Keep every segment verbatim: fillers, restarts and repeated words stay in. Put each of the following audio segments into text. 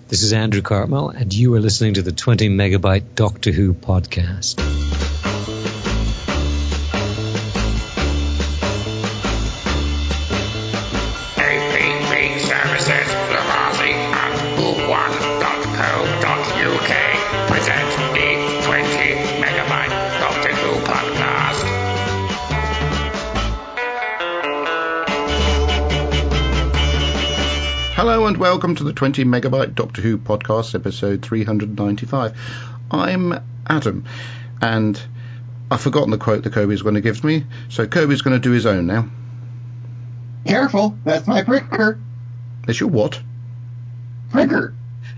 This is Andrew Cartmel, and you are listening to the twenty megabyte Doctor Who podcast. A P B Services, Lamasi and who one dot co dot U K present the twenty megabyte Doctor Who podcast. Hello and welcome to the twenty megabyte Doctor Who podcast, episode three hundred ninety-five. I'm Adam, and I've forgotten the quote that Kobe's going to give me, so Kobe's going to do his own now. Careful, that's my pricker. It's your what? Pricker.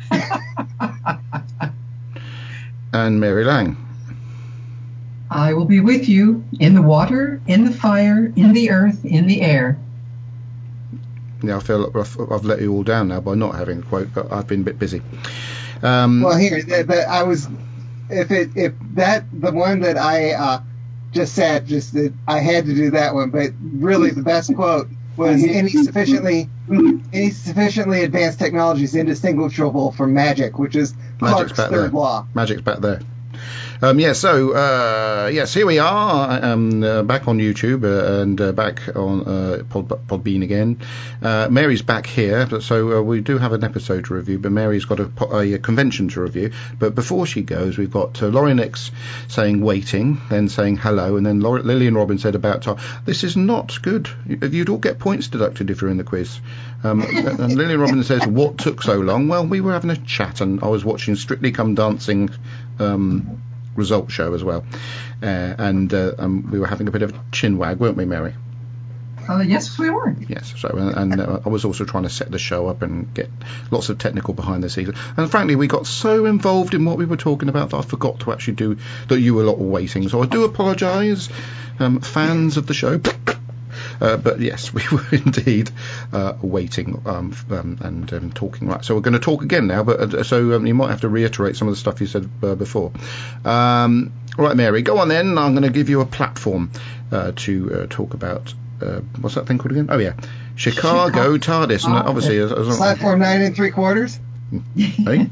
And Mary Lang. I will be with you in the water, in the fire, in the earth, in the air. Yeah, I feel like I've, I've let you all down now by not having a quote, but I've been a bit busy. Um, well, here, the, the, I was, if it, if that, the one that I uh, just said, just that I had to do that one, but really the best quote was any sufficiently, any sufficiently advanced technology is indistinguishable from magic, which is Clarke's third there. law. Magic's back there. Um, yeah, so, uh, yes, here we are, um, uh, back on YouTube uh, and uh, back on uh, Pod, Podbean again. Uh, Mary's back here, but so uh, we do have an episode to review, but Mary's got a, a convention to review. But before she goes, we've got uh, Laurie Nix saying waiting, then saying hello, and then Laurie, Lillian Robin said about time. This is not good. You'd all get points deducted if you're in the quiz. Um, and Lillian Robin says, what took so long? Well, we were having a chat, and I was watching Strictly Come Dancing um result show as well, uh, and uh, um, we were having a bit of a chin wag, weren't we, Mary? Uh, yes, we were. Yes, so and, and uh, I was also trying to set the show up and get lots of technical behind the scenes, and frankly we got so involved in what we were talking about that I forgot to actually do that. You were a lot waiting, so I do apologise, um, fans of the show. Uh, but yes, we were indeed uh, waiting um, um, and um, talking. Right, so we're going to talk again now. But uh, so um, you might have to reiterate some of the stuff you said uh, before. Um, right, Mary, go on then. I'm going to give you a platform uh, to uh, talk about. Uh, what's that thing called again? Oh yeah, Chicago, Chicago. TARDIS, and obviously as, as platform nine and three quarters. Hey?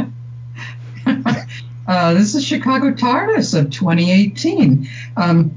uh, this is Chicago TARDIS of twenty eighteen. Um,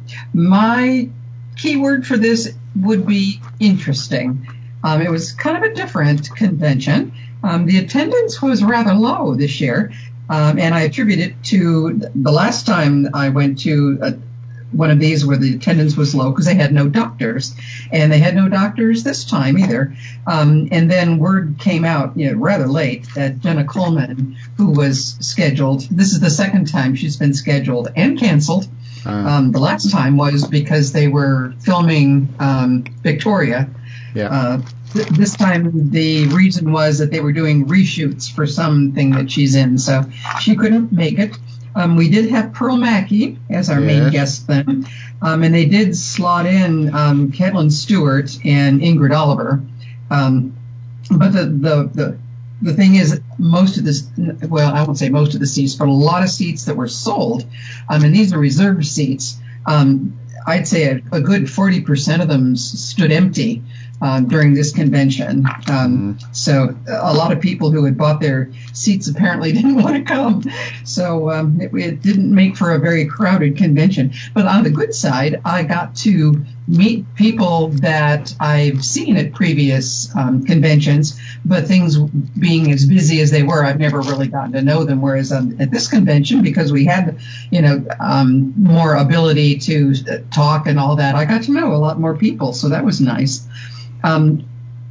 my keyword for this would be interesting. Um, it was kind of a different convention. Um, the attendance was rather low this year, um, and I attribute it to the last time I went to a, one of these where the attendance was low because they had no doctors, and they had no doctors this time either. Um, and then word came out, you know, rather late that Jenna Coleman, who was scheduled, this is the second time she's been scheduled and canceled. Um, the last time was because they were filming um, Victoria. Yeah. Uh, th- this time the reason was that they were doing reshoots for something that she's in, so she couldn't make it. Um, we did have Pearl Mackie as our yes. main guest then, um, and they did slot in um, Caitlin Stewart and Ingrid Oliver. Um, but the, the, the The thing is, most of this, well, I won't say most of the seats, but a lot of seats that were sold, um, and these are reserved seats, um, I'd say a, a good forty percent of them s- stood empty um, during this convention. Um, mm. So a lot of people who had bought their seats apparently didn't want to come. So um, it, it didn't make for a very crowded convention. But on the good side, I got to meet people that I've seen at previous um, conventions, but things being as busy as they were, I've never really gotten to know them. Whereas um, at this convention, because we had, you know, um, more ability to talk and all that, I got to know a lot more people. So that was nice. Um,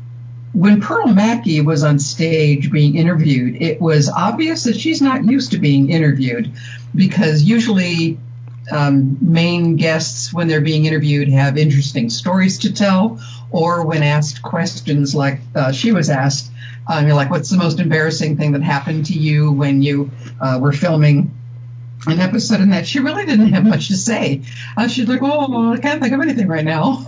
when Pearl Mackie was on stage being interviewed, it was obvious that she's not used to being interviewed, because usually Um, main guests, when they're being interviewed, have interesting stories to tell, or when asked questions like uh, she was asked, um, you're like, what's the most embarrassing thing that happened to you when you uh, were filming an episode? And that she really didn't have much to say. Uh, she's like, oh, I can't think of anything right now.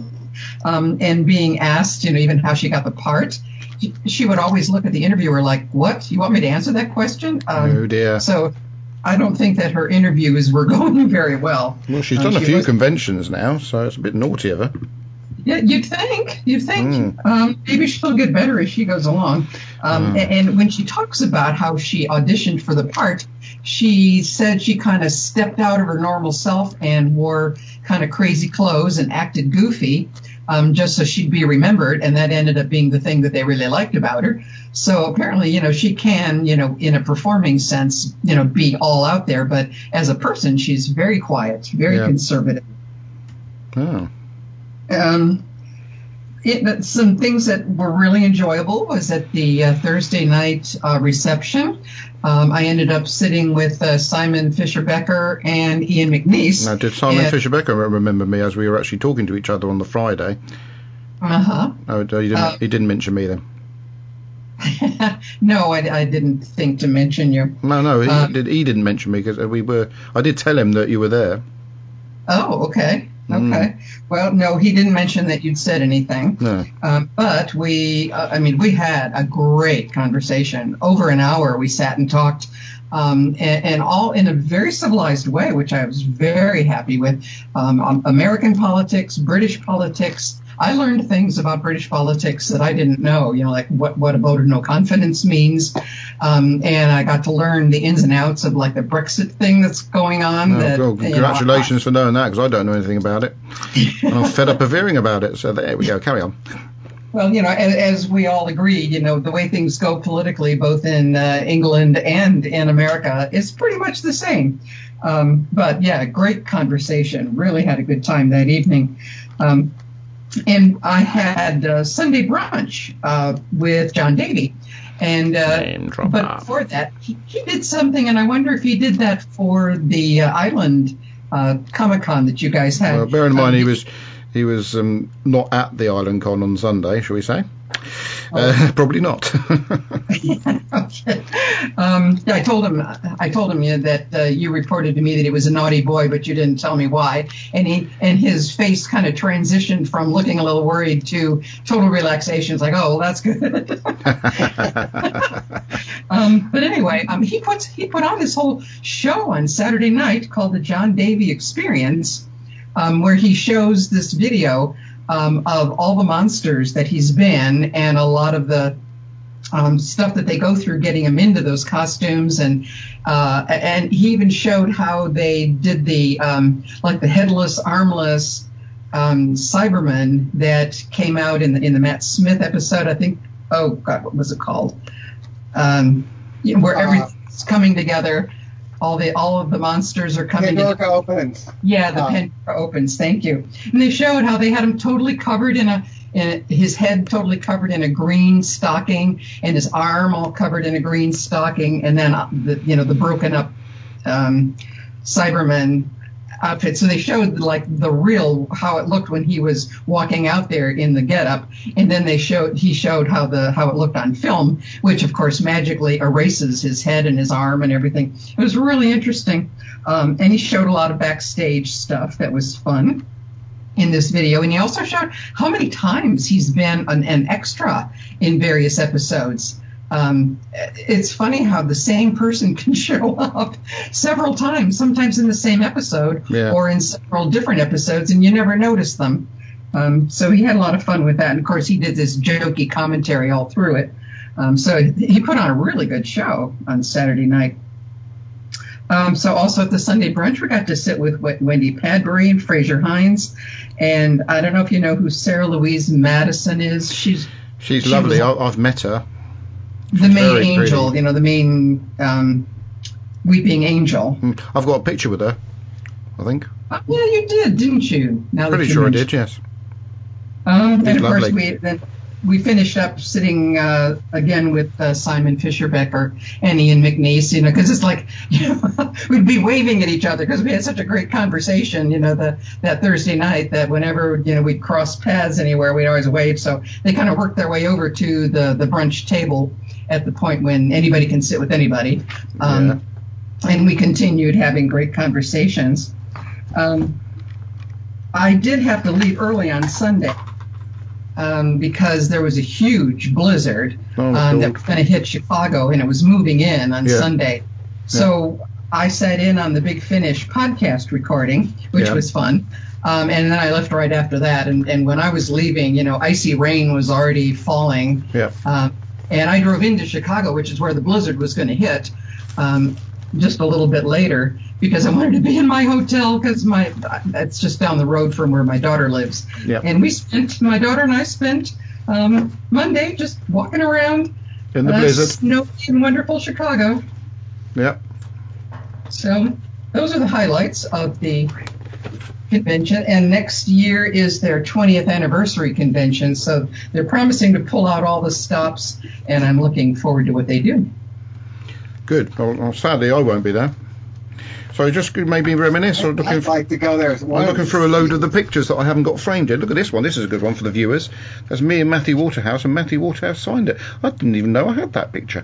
um, and being asked, you know, even how she got the part, she would always look at the interviewer like, what? You want me to answer that question? Um, oh, dear. So I don't think that her interviews were going very well. Well, she's um, done a she few was, conventions now, so it's a bit naughty of her. Yeah, you'd think. You'd think. Mm. Um, maybe she'll get better as she goes along. Um, Mm. and, and when she talks about how she auditioned for the part, she said she kind of stepped out of her normal self and wore kind of crazy clothes and acted goofy, um, just so she'd be remembered. And that ended up being the thing that they really liked about her. So apparently, you know, she can, you know, in a performing sense, you know, be all out there. But as a person, she's very quiet, very Yeah. conservative. Oh. Um, it, some things that were really enjoyable was at the uh, Thursday night uh, reception. Um, I ended up sitting with uh, Simon Fisher-Becker and Ian McNeice. Now, did Simon and, Fisher-Becker remember me as we were actually talking to each other on the Friday? Uh-huh. Oh, he didn't, Uh, he didn't mention me then? No, I, I didn't think to mention you. No, no, he, Uh, did, he didn't mention me because we were. I did tell him that you were there. Oh, okay. Okay. Mm. Well, no, he didn't mention that you'd said anything. No. Um, but we, uh, I mean, we had a great conversation. Over an hour, we sat and talked, um, and, and all in a very civilized way, which I was very happy with. Um, um, American politics, British politics. I learned things about British politics that I didn't know, you know, like what, what a vote of no confidence means. Um, and I got to learn the ins and outs of like the Brexit thing that's going on. Oh, that, well, you know, congratulations for knowing that because I don't know anything about it. And I'm fed up of hearing about it. So there we go. Carry on. Well, you know, as, as we all agree, you know, the way things go politically, both in uh, England and in America, is pretty much the same. Um, but yeah, great conversation. Really had a good time that evening. Um, and I had uh, Sunday brunch uh, with John Davey. And uh, but before that, he, he did something, and I wonder if he did that for the uh, Island uh, Comic Con that you guys had. Well, bear in mind um, he was he was um, not at the Island Con on Sunday, shall we say? Oh. Uh, probably not. Okay. Um, yeah, I told him. I told him yeah, that uh, you reported to me that he was a naughty boy, but you didn't tell me why. And he and his face kind of transitioned from looking a little worried to total relaxation. It's like, oh, well, that's good. um, but anyway, um, he puts he put on this whole show on Saturday night called the John Davey Experience, um, where he shows this video um, of all the monsters that he's been and a lot of the Um, stuff that they go through getting him into those costumes, and uh, and he even showed how they did the um, like the headless, armless um, Cyberman that came out in the in the Matt Smith episode. I think. Oh God, what was it called? Um, you know, where Uh, everything's coming together. All the all of the monsters are coming Pandora together. opens. Yeah, the Uh, Pandora opens. Thank you. And they showed how they had him totally covered in a, in a, his head totally covered in a green stocking, and his arm all covered in a green stocking, and then uh, the you know the broken up um, Cyberman outfit. So they showed like the real how it looked when he was walking out there in the getup, and then they showed he showed how the how it looked on film, which of course magically erases his head and his arm and everything. It was really interesting, um, and he showed a lot of backstage stuff that was fun in this video, and he also showed how many times he's been an, an extra in various episodes. Um, it's funny how the same person can show up several times, sometimes in the same episode Yeah. or in several different episodes, and you never notice them. Um, so he had a lot of fun with that. And of course, he did this jokey commentary all through it. Um, so he put on a really good show on Saturday night. Um, so also at the Sunday brunch, we got to sit with Wendy Padbury and Fraser Hines. And I don't know if you know who Sarah Louise Madison is. She's She's she lovely. was- I, I've met her. the main very angel, pretty. you know, the main um, weeping angel. Mm, I've got a picture with her, I think. Oh, yeah, you did, didn't you? Now that Pretty you sure I mention- did, yes. Um, and of course, lovely. we then we finished up sitting uh, again with uh, Simon Fisher-Becker and Ian McNeice, you know, because it's like, you know, we'd be waving at each other because we had such a great conversation, you know, the, that Thursday night that whenever, you know, we'd cross paths anywhere, we'd always wave. So they kind of worked their way over to the, the brunch table at the point when anybody can sit with anybody. Um, And we continued having great conversations. Um, I did have to leave early on Sunday. Um, because there was a huge blizzard Oh, um, cool. that was going to hit Chicago, and it was moving in on Yeah. Sunday. So I sat in on the Big Finish podcast recording, which Yeah. was fun. Um, and then I left right after that. And, and when I was leaving, you know, icy rain was already falling. Yeah. Um, and I drove into Chicago, which is where the blizzard was going to hit, um, just a little bit later, because I wanted to be in my hotel because my it's just down the road from where my daughter lives. Yeah. And we spent, my daughter and I spent um, Monday just walking around In the uh, blizzard. snowy and wonderful Chicago. Yeah. So those are the highlights of the convention, and next year is their twentieth anniversary convention, so they're promising to pull out all the stops, and I'm looking forward to what they do. Good. Well, sadly, I won't be there. So just maybe reminisce. Or looking I'd like to go there. I'm looking through a load of the pictures that I haven't got framed in. Look at this one. This is a good one for the viewers. That's me and Matthew Waterhouse, and Matthew Waterhouse signed it. I didn't even know I had that picture.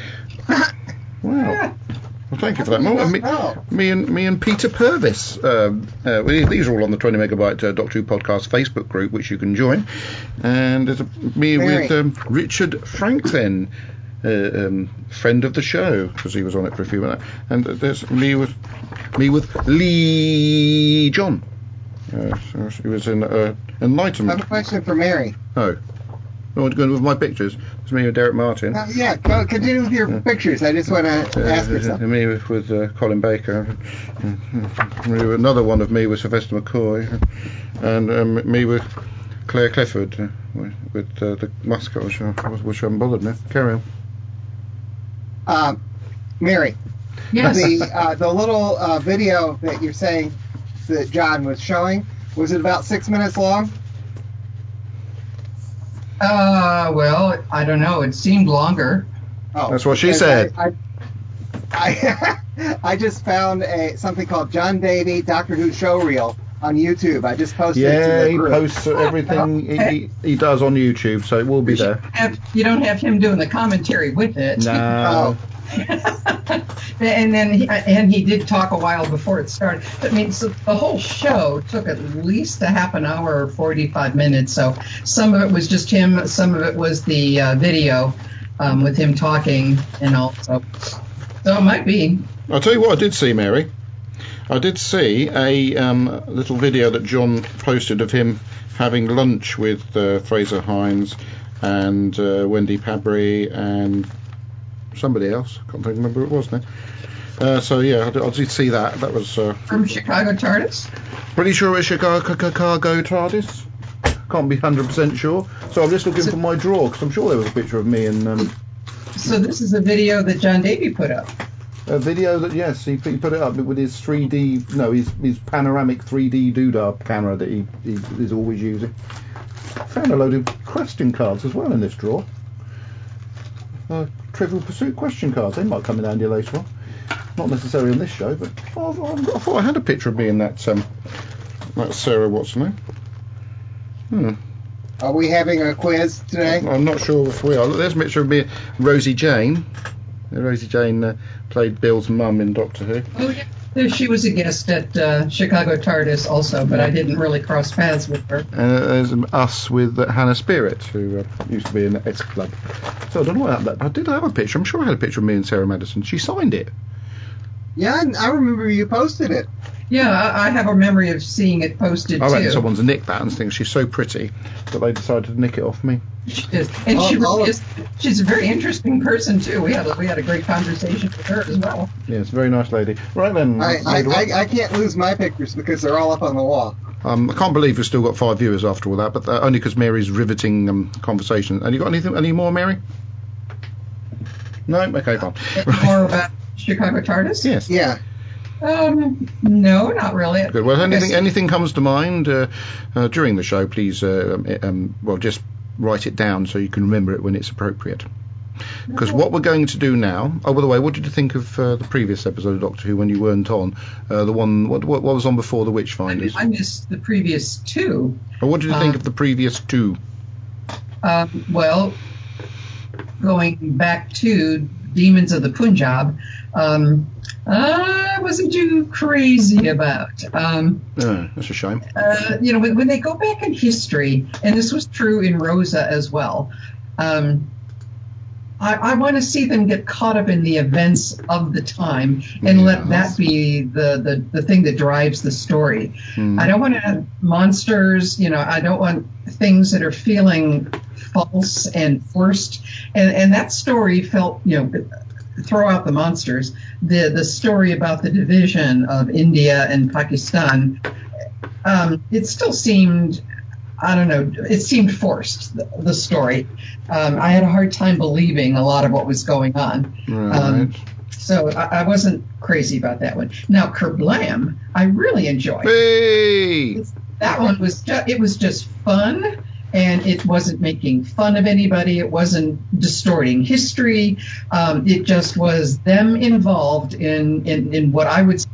Wow. Well, thank you for that. Well, me, me and me and Peter Purvis. Um, uh, we, these are all on the twenty megabyte uh, Doctor Who podcast Facebook group, which you can join. And there's a, me Mary. with um, Richard Franklin, uh, um, friend of the show, because he was on it for a few minutes. And there's me with me with Lee John. Uh, so he was in uh, I Enlightenment. have a question for Mary. Oh. I want to go in with my pictures. It's me with Derek Martin. Uh, yeah, go, continue with your Yeah. pictures. I just want to Uh, ask her something. me with, with uh, Colin Baker. Uh, me with another one of me with Sylvester McCoy. And um, me with Claire Clifford. Uh, with with uh, the mascot, which, I- which I haven't bothered now. Carry on. Uh, Mary, Yes. the uh, the little uh, video that you're saying that John was showing, was it about six minutes long? Uh, well, I don't know. It seemed longer. Oh, That's what she because said. I, I, I, I just found a something called John Davey Doctor Who show reel on YouTube. I just posted it to Yeah, the he group. posts everything he, he, he does on YouTube, so it will be there. Have, you don't have him doing the commentary with it. No. And then he, and he did talk a while before it started. I mean, so the whole show took at least a half an hour or forty-five minutes. So some of it was just him, some of it was the uh, video um, with him talking and all. So, so it might be. I'll tell you what I did see, Mary. I did see a um, little video that John posted of him having lunch with uh, Fraser Hines and uh, Wendy Padbury and somebody else. I can't remember who it was now. Uh, so yeah, I did, I did see that. That was uh, From Chicago TARDIS? pretty sure it's Chicago Cargo TARDIS. Can't be one hundred percent sure. So I'm just looking So- for my drawer because I'm sure there was a picture of me and um, So this is a video that John Davey put up. a video that yes, he, he put it up with his three D, no, his his panoramic three D doodah camera that he, he is always using. Found a load of question cards as well in this drawer. Uh, Trivial Pursuit question cards. They might come in handy later on. Not necessarily on this show, but oh, I, I thought I had a picture of me in that um, that Sarah what's her name. Hmm. Are we having a quiz today? I'm not sure if we are. Look, there's a picture of me, Rosie Jane. Rosie Jane uh, played Bill's mum in Doctor Who. Oh, yeah. There, she was a guest at uh, Chicago TARDIS also, but I didn't really cross paths with her. And uh, there's um, us with uh, Hannah Spirit, who uh, used to be in the S Club. So I don't know what happened. I did have a picture. I'm sure I had a picture of me and Sarah Madison. She signed it. Yeah, I remember you posted it. Yeah, I, I have a memory of seeing it posted I reckon too. someone's nicked that and thinks she's so pretty that they decided to nick it off me. She is. And All- she really all of- is. She's a very interesting person too. We had a, we had a great conversation with her as well. Yes, very nice lady. Right then. I, I, Lady One. I, I can't lose my pictures because they're all up on the wall. Um, I can't believe we've still got five viewers after all that, but uh, only because Mary's riveting um, conversation. And you got anything? Any more, Mary? No. Okay, fine. More about Chicago TARDIS? Yes. Yeah. Um, no, not really. Good. Well, if I anything guess- anything comes to mind uh, uh, during the show, please, uh, um, um, well, just write it down so you can remember it when it's appropriate. Because what we're going to do now. Oh, by the way, what did you think of uh, the previous episode of Doctor Who when you weren't on? Uh, the one what, what what was on before the I, Witchfinders? I missed the previous two. Or what did you think uh, of the previous two? Um, well, going back to Demons of the Punjab, um, I wasn't too crazy about. Um, Oh, that's a shame. uh, you know, when, when they go back in history, and this was true in Rosa as well, um, I, I want to see them get caught up in the events of the time and Yes. let that be the, the, the thing that drives the story. Mm. I don't want to have monsters, you know, I don't want things that are feeling false and forced. And, and that story felt, you know, throw out the monsters, the, the story about the division of India and Pakistan, um, it still seemed, I don't know, it seemed forced, the, the story. Um, I had a hard time believing a lot of what was going on. Right. Um, so I, I wasn't crazy about that one. Now, Kerblam, I really enjoyed. Hey! That one was just, it was just fun, and it wasn't making fun of anybody. It wasn't distorting history. Um, it just was them involved in, in, in what I would say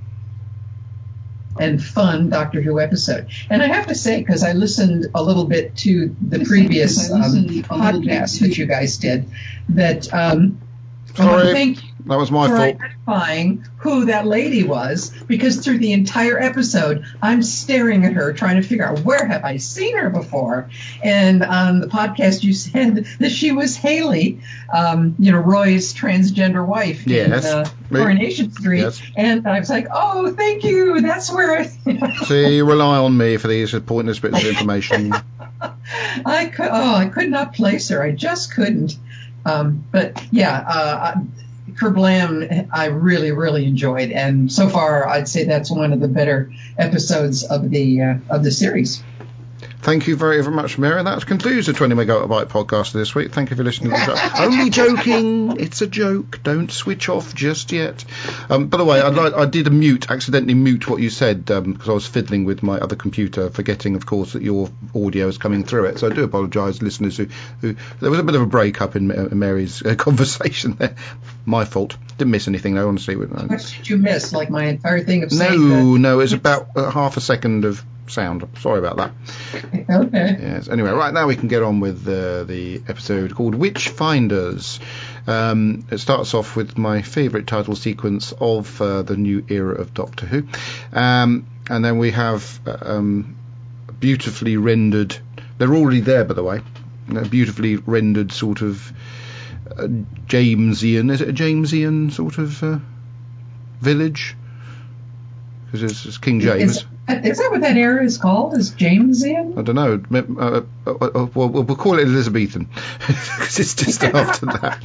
and fun Doctor Who episode. And I have to say, because I listened a little bit to the previous um, podcast that you guys did, that um, I want to Sorry, thank you that was my for fault. identifying who that lady was, because through the entire episode, I'm staring at her, trying to figure out where have I seen her before. And on the podcast, you said that she was Haley, um, you know, Roy's transgender wife Yes. in uh, Coronation Street. Yes. And I was like, oh, thank you. That's where I. See, you rely on me for these pointless bits of information. I could. Oh, I could not place her. I just couldn't. Um, but yeah, uh, Kerblam, I really, really enjoyed, and so far, I'd say that's one of the better episodes of the uh, of the series. Thank you very, very much, Mary. That concludes the twenty Megabyte podcast this week. Thank you for listening to the show. Only joking. It's a joke. Don't switch off just yet. Um, by the way, I'd like, I did a mute, accidentally mute what you said because um, I was fiddling with my other computer, forgetting, of course, that your audio is coming through it. So I do apologise, listeners, who, who there was a bit of a break-up in uh, Mary's uh, conversation there. My fault. Didn't miss anything, though, honestly. What did you miss? Like my entire thing of saying No, that? no, it was about uh, half a second of sound. Sorry about that. Okay. Yes. Anyway, right now we can get on with uh, the episode called Witchfinders. Um, it starts off with my favourite title sequence of uh, the new era of Doctor Who, um, and then we have um, beautifully rendered. They're already there, by the way. A beautifully rendered sort of uh, Jamesian. Is it a Jamesian sort of uh, village? Because it's, it's King James. Is, is that what that era is called? Is Jamesian? I don't know. Uh, uh, uh, well, we'll call it Elizabethan because it's just after that.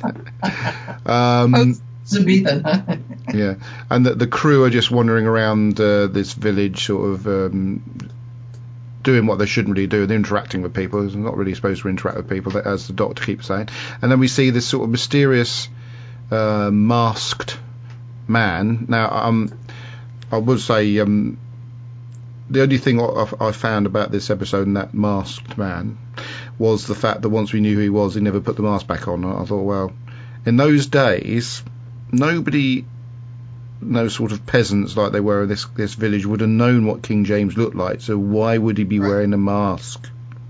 Um, oh, Elizabethan, huh? Yeah, and the, the crew are just wandering around uh, this village, sort of um, doing what they shouldn't really do. They're interacting with people. They're not really supposed to interact with people, as the Doctor keeps saying. And then we see this sort of mysterious uh, masked man. Now, um, I would say um, the only thing I, I found about this episode and that masked man was the fact that once we knew who he was, he never put the mask back on. I thought, well, in those days, nobody, no sort of peasants like they were in this this village, would have known what King James looked like. So why would he be Right. wearing a mask?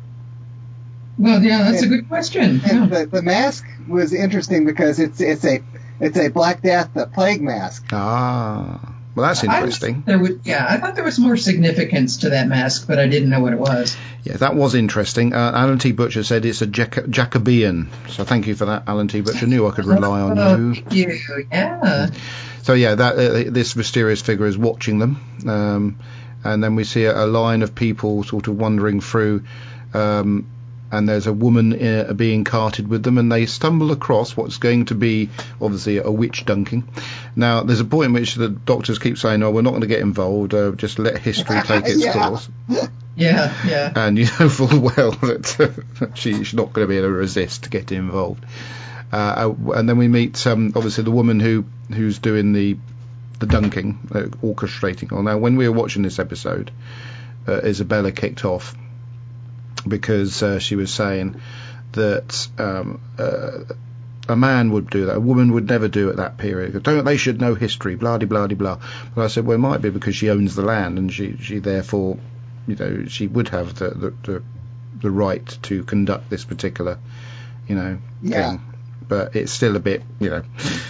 Well, yeah, that's And- a good question. Yeah. And the, the mask was interesting because it's it's a it's a Black Death a plague mask. Ah, well, that's I interesting. thought there would, yeah, I thought there was more significance to that mask, but I didn't know what it was. Yeah, that was interesting. Uh, Alan T. Butcher said it's a Jac- Jacobean. So thank you for that, Alan T. Butcher. Knew I could rely on Oh, you. thank you. Yeah. So yeah, that uh, this mysterious figure is watching them, um, and then we see a, a line of people sort of wandering through, um, and there's a woman uh, being carted with them, and they stumble across what's going to be obviously a witch dunking. Now, there's a point in which the doctors keep saying, "Oh, we're not going to get involved. Uh, just let history take its Yeah. course." Yeah, yeah. And you know full well that uh, she's not going to be able to resist to get involved. Uh, and then we meet um, obviously the woman who who's doing the the dunking, uh, orchestrating. Well, now when we were watching this episode, uh, Isabella kicked off because uh, she was saying that um, uh, a man would do that, a woman would never do at that period. Don't they should know history, blah de blah de blah. But I said, well, it might be because she owns the land and she she therefore, you know, she would have the the, the, the right to conduct this particular, you know, Yeah. thing. But it's still a bit, you know,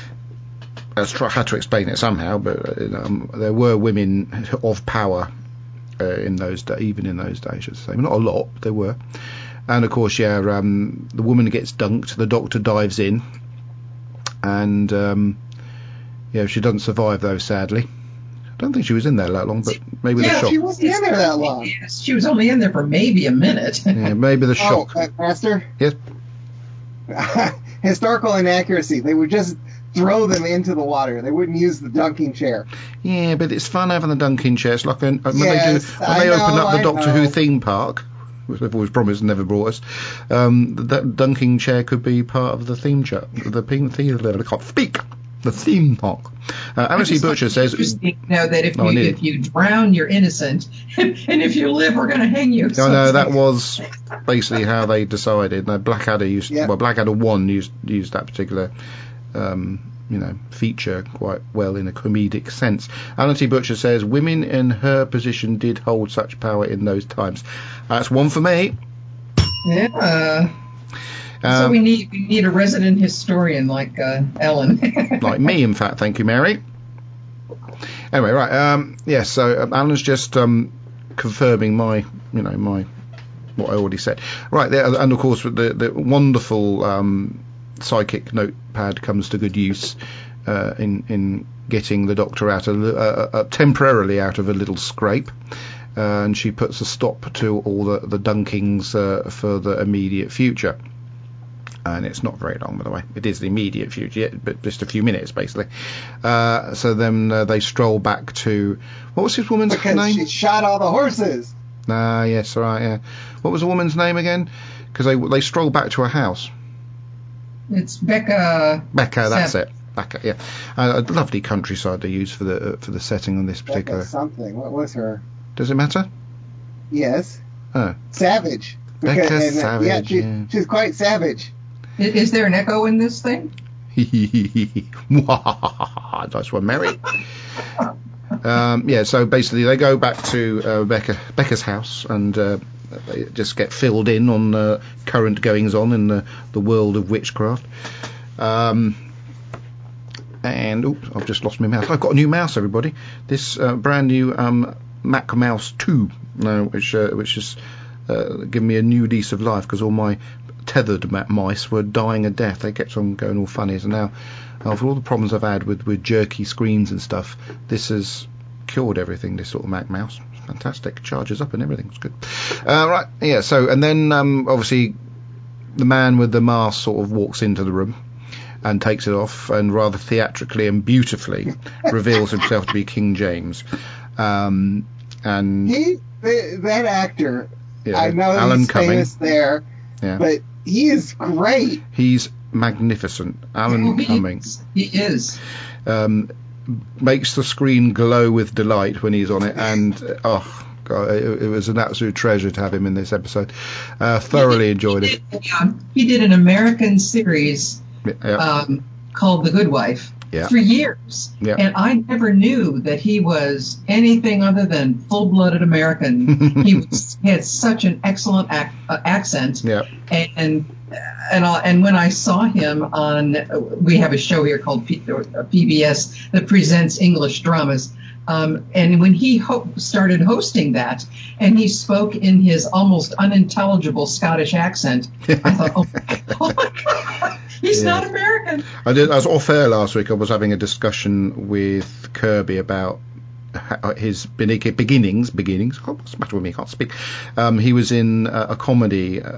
I try, had to explain it somehow, but um, there were women of power uh, in those days, even in those days, I should say. Not a lot, but there were. And of course, yeah, um, the woman gets dunked, the doctor dives in, and um, yeah, she doesn't survive though, sadly. I don't think she was in there that long, but maybe yeah, the shock. she wasn't in there that long. Yes, she was only in there for maybe a minute. Yeah, maybe the Oh, shock. uh, Master? Yes. Historical inaccuracy. They would just throw them into the water. They wouldn't use the dunking chair. Yeah, but it's fun having the dunking chair. It's like when, when Yes, they do when I they open know, up the I Doctor know. Who theme park, which they've always promised and never brought us. Um, that dunking chair could be part of the theme chat. The theme, theme I can't speak. The theme park. Uh, Alice E. Butcher says. Interesting to know that if Oh, I you need if you drown, you're innocent, and, and if you live, we're going to hang you. No, So no, it's that like- was basically how they decided. No, Blackadder used, Yeah. well, Blackadder One used used that particular, um, you know, feature quite well in a comedic sense. Alan T. Butcher says women in her position did hold such power in those times. That's one for me. Yeah. so Um, we need we need a resident historian like uh, Ellen. like me, in fact. Thank you, Mary. Anyway, right. Um, yes. Yeah, so um, Alan's just um, confirming my, you know, my what I already said. Right there, and of course, the the wonderful um, psychic notepad comes to good use uh, in in getting the Doctor out of, uh, uh, temporarily out of a little scrape. Uh, and she puts a stop to all the, the dunkings uh, for the immediate future. And it's not very long, by the way. It is the immediate future, yeah, but just a few minutes, basically. Uh, so then uh, they stroll back to... What was his woman's Because name? she shot all the horses. Ah, yes, right, yeah. What was the woman's name again? Because they they stroll back to her house. It's Becca. Becca, that's Sev- it. Becca, yeah. Uh, a lovely countryside they use for the uh, for the setting on this particular... Becca something. What was her? Does it matter? Yes. Oh. Savage. Becca and, uh, Savage, Yeah, she, yeah. she's quite savage. I- Is there an echo in this thing? Nice one, Mary. Um, yeah, so basically they go back to uh, Becca, Becca's house and uh, they just get filled in on uh, current goings on in the, the world of witchcraft. Um, and oops, I've just lost my mouse. I've got a new mouse, everybody. This uh, brand new um, Mac Mouse two, uh, which uh, which has uh, given me a new lease of life because all my tethered ma- mice were dying a death. They kept on going all funny, and now, after all the problems I've had with, with jerky screens and stuff, this has cured everything. This sort of Mac Mouse, it's fantastic, charges up and everything. It's good. Uh, right, yeah. So and then um, obviously the man with the mask sort of walks into the room and takes it off, and rather theatrically and beautifully reveals himself to be King James. Um, and He, th- that actor, yeah, I know Alan he's Cumming. famous there, Yeah. but he is great. He's magnificent. Alan Oh, he Cumming is. He is. um, makes the screen glow with delight when he's on it, and uh, oh God, it, it was an absolute treasure to have him in this episode. Uh, thoroughly enjoyed it. He did, um, he did an American series Yeah. um, called The Good Wife Yeah. for years, Yeah. and I never knew that he was anything other than full-blooded American. he was he had such an excellent ac- uh, accent, Yeah. and and I, and when I saw him on, we have a show here called P- uh, P B S that presents English dramas. Um, and when he ho- started hosting that, and he spoke in his almost unintelligible Scottish accent, I thought, oh, my- oh my God, he's Yeah. not American. I did. I was off air last week. I was having a discussion with Kirby about ha- his be- beginnings. Beginnings. Oh, what's the matter with me? I can't speak. Um, he was in uh, a comedy uh,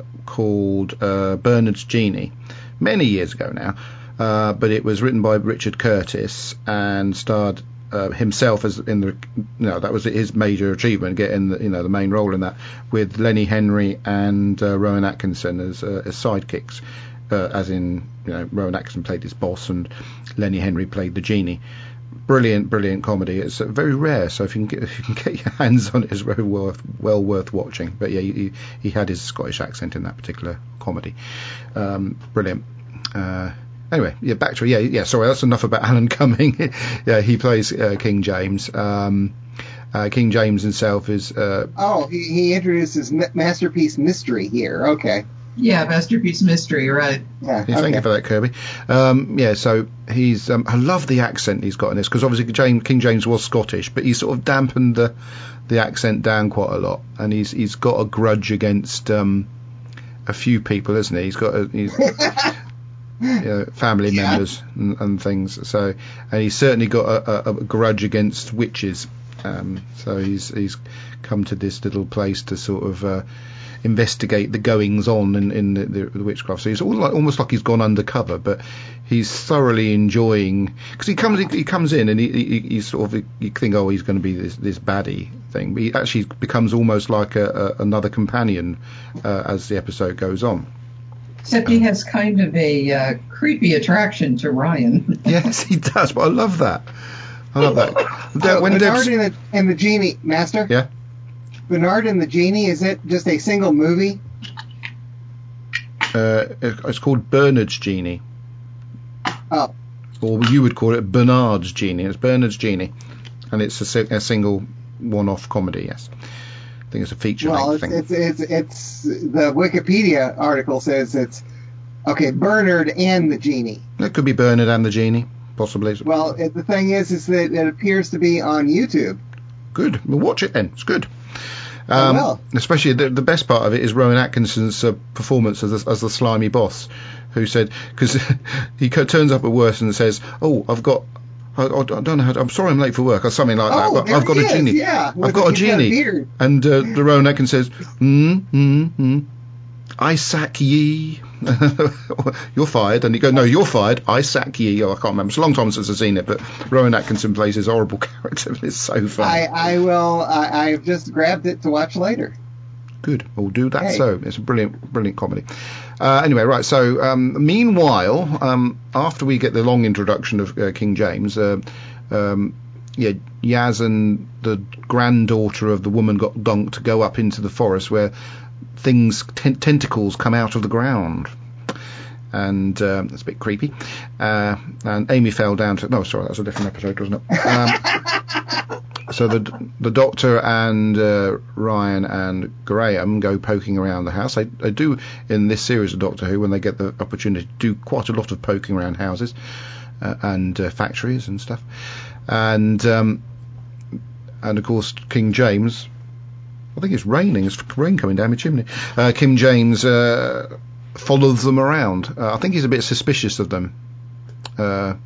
called uh, Bernard's Genie many years ago now, uh, but it was written by Richard Curtis and starred uh, himself as in the. You know, that was his major achievement, getting the, you know the main role in that, with Lenny Henry and uh, Rowan Atkinson as, uh, as sidekicks. Uh, as in, you know, Rowan Atkinson played his boss and Lenny Henry played the genie. Brilliant, brilliant comedy. It's uh, very rare, so if you can get if you can get your hands on it, it's very worth well worth watching. But yeah, he, he had his Scottish accent in that particular comedy. Um, brilliant. Uh, anyway, yeah, back to yeah, yeah. Sorry, that's enough about Alan Cumming. Yeah, he plays uh, King James. Um, uh, King James himself is. Uh, Oh, he, he introduces Ma- Masterpiece Mystery here. Okay. Yeah, Masterpiece Mystery, right? Yeah, Yeah, thank okay. you for that, Kirby. Um, yeah, so he's. Um, I love the accent he's got in this because obviously James, King James was Scottish, but he sort of dampened the the accent down quite a lot, and he's he's got a grudge against um, a few people, isn't he? He's got a, he's, you know, family Yeah. members and, and things. So, and he's certainly got a, a, a grudge against witches. Um, so he's he's come to this little place to sort of uh, investigate the goings on in, in the, the, the witchcraft. So he's all like, almost like he's gone undercover, but he's thoroughly enjoying, because he comes he, he comes in and he, he he's sort of, you think, oh, he's going to be this this baddie thing, but he actually becomes almost like a, a, another companion uh, as the episode goes on. Except he has kind of a uh, creepy attraction to Ryan. Yes, he does, but I love that. I love that. So when Bernard Deb's- and the, and the Genie, Master? Yeah. Bernard and the Genie, is it just a single movie? Uh, it's called Bernard's Genie, Oh, or you would call it Bernard's Genie. It's Bernard's Genie, and it's a, si- a single one-off comedy. Yes, I think it's a feature well, length it's, thing. it's, it's, it's, the Wikipedia article says it's, okay, Bernard and the Genie. It could be Bernard and the Genie, possibly. Well, it, the thing is, is that it appears to be on YouTube. Good. We'll watch it then. It's good. I Um, will. especially the, the best part of it is Rowan Atkinson's uh, performance as, as the slimy boss, who said, because he co- turns up at work and says, "Oh, I've got, I, I don't know how to, I'm sorry I'm late for work," or something like that. Oh, But there I've got he a is, genie. yeah, with I've got a- a he's got a genie. beard. And uh, the Rowan Atkinson says, "Hmm, hmm, hmm. I sack ye." You're fired. And he goes, "No, you're fired. I sack ye." Oh, I can't remember. It's a long time since I've seen it, but Rowan Atkinson plays his horrible character. It's so funny. I, I will, I, I've just grabbed it to watch later. Good. We'll do that. Hey. So it's a brilliant, brilliant comedy. Uh, anyway, right. So um, meanwhile, um, after we get the long introduction of uh, King James, uh, um, yeah, Yaz and the granddaughter of the woman got dunked go up into the forest where things ten- tentacles come out of the ground. And um, it's a bit creepy. Uh, and Amy fell down to. No, sorry, that was a different episode, wasn't it? Um, so the the Doctor and uh, Ryan and Graham go poking around the house. They, they do in this series of Doctor Who, when they get the opportunity, do quite a lot of poking around houses uh, and uh, factories and stuff. And um, and of course King James. I think it's raining. It's rain coming down my chimney. Uh, King James uh, follows them around. Uh, I think he's a bit suspicious of them. Uh,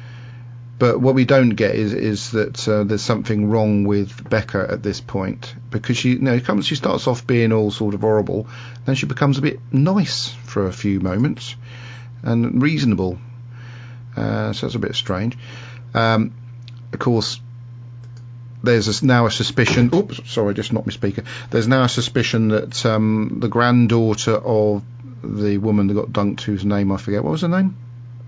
but what we don't get is is that uh, there's something wrong with Becca at this point, because she, you know, comes. She starts off being all sort of horrible, then she becomes a bit nice for a few moments and reasonable. Uh, so it's a bit strange. Um, of course. There's a, now a suspicion. Oops, sorry, I just knocked my speaker. There's now a suspicion that um, the granddaughter of the woman that got dunked, whose name I forget. What was her name?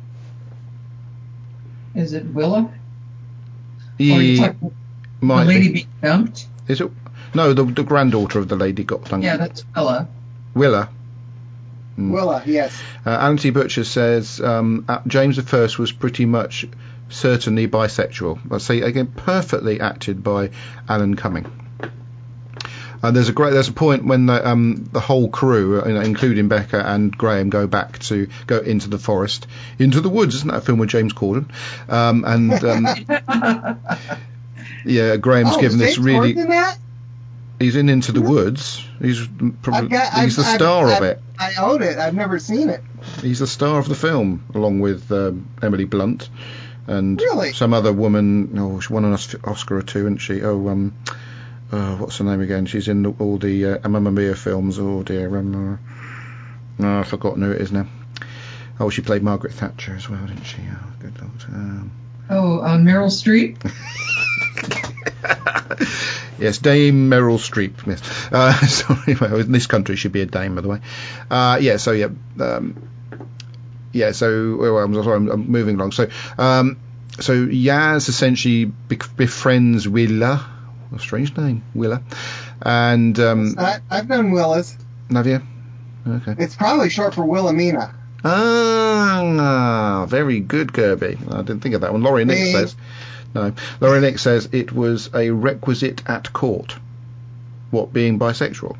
Is it Willa? Or Yeah, you talking the might lady be. being dumped? Is it? No, the, the granddaughter of the lady got dunked. Yeah, that's Willa. Willa. Willa, yes. Uh, Anthony Butcher says um, uh, James the First was pretty much certainly bisexual. I say again, perfectly acted by Alan Cumming. And there's a great there's a point when the, um, the whole crew, you know, including Becca and Graham, go back to go into the forest, into the woods. Isn't that a film with James Corden? Um, and um, yeah, Graham's Oh, given is this James really. Corden in that? He's in Into the Woods. He's probably I've got- he's the I've- star I've- of it. I own it. I've never seen it. He's the star of the film, along with um, Emily Blunt and Really? some other woman. Oh, she won an Os- Oscar or two, didn't she? Oh, um, uh, what's her name again? She's in all the uh, Mamma Mia films. Oh dear, um, uh, no, I've forgotten who it is now. Oh, she played Margaret Thatcher as well, didn't she? Oh, good lord. Um, Oh, on Meryl Streep? Yes, Dame Meryl Streep. Yes. Uh, sorry, well, in this country she'd be a dame, by the way. Uh, yeah, so yeah, um, yeah. So well, I'm sorry, I'm, I'm moving along. So, um, so Yaz essentially be- befriends Willa. A strange name, Willa. And um, I, I've known Willis. have you? Okay. It's probably short for Wilhelmina. Ah, very good, Kirby. I didn't think of that one. Laurie Nick Me. says. No, Laurie Nick says it was a requisite at court. What, being bisexual?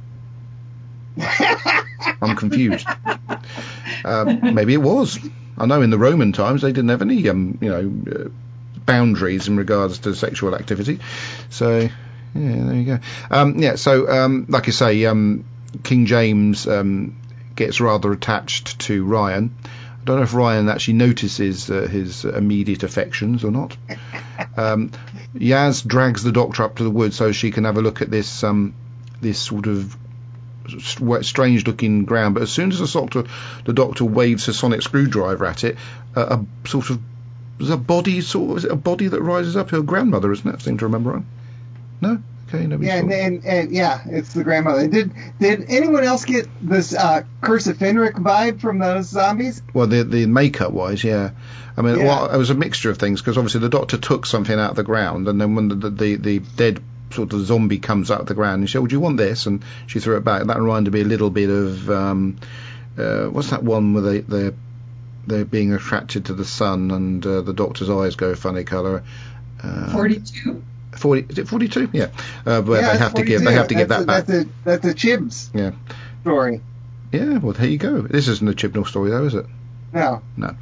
I'm confused. Uh, maybe it was. I know in the Roman times they didn't have any, um, you know, uh, boundaries in regards to sexual activity. So, yeah, there you go. Um, yeah, so um, like I say, um, King James um, gets rather attached to Ryan. I don't know if Ryan actually notices uh, his immediate affections or not. Um, Yaz drags the Doctor up to the woods so she can have a look at this um, this sort of strange looking ground, but as soon as the doctor the doctor waves a sonic screwdriver at it, uh, a sort of there's a body sort of is it a body that rises up? Her grandmother, isn't it? I seem to remember right. No, okay, nobody yeah, saw and, it. and and yeah, it's the grandmother. Did did anyone else get this uh, Curse of Fenric vibe from those zombies? Well, the the makeup wise, yeah. I mean, Yeah. well, it was a mixture of things because obviously the doctor took something out of the ground, and then when the the, the, the dead sort of zombie comes out of the ground, and she said, "Would you want this?" And she threw it back. That reminded me a little bit of um, uh, what's that one where they they're they're being attracted to the sun, and uh, the doctor's eyes go a funny colour. Uh, forty-two? Forty? Is it forty-two? Yeah. Uh, where yeah, they it's have to give they forty-two. have to give That's that a, back. That's a that's a Chibs Yeah. story. Yeah. Well, there you go. This isn't a Chibnall story, though, is it? No. No.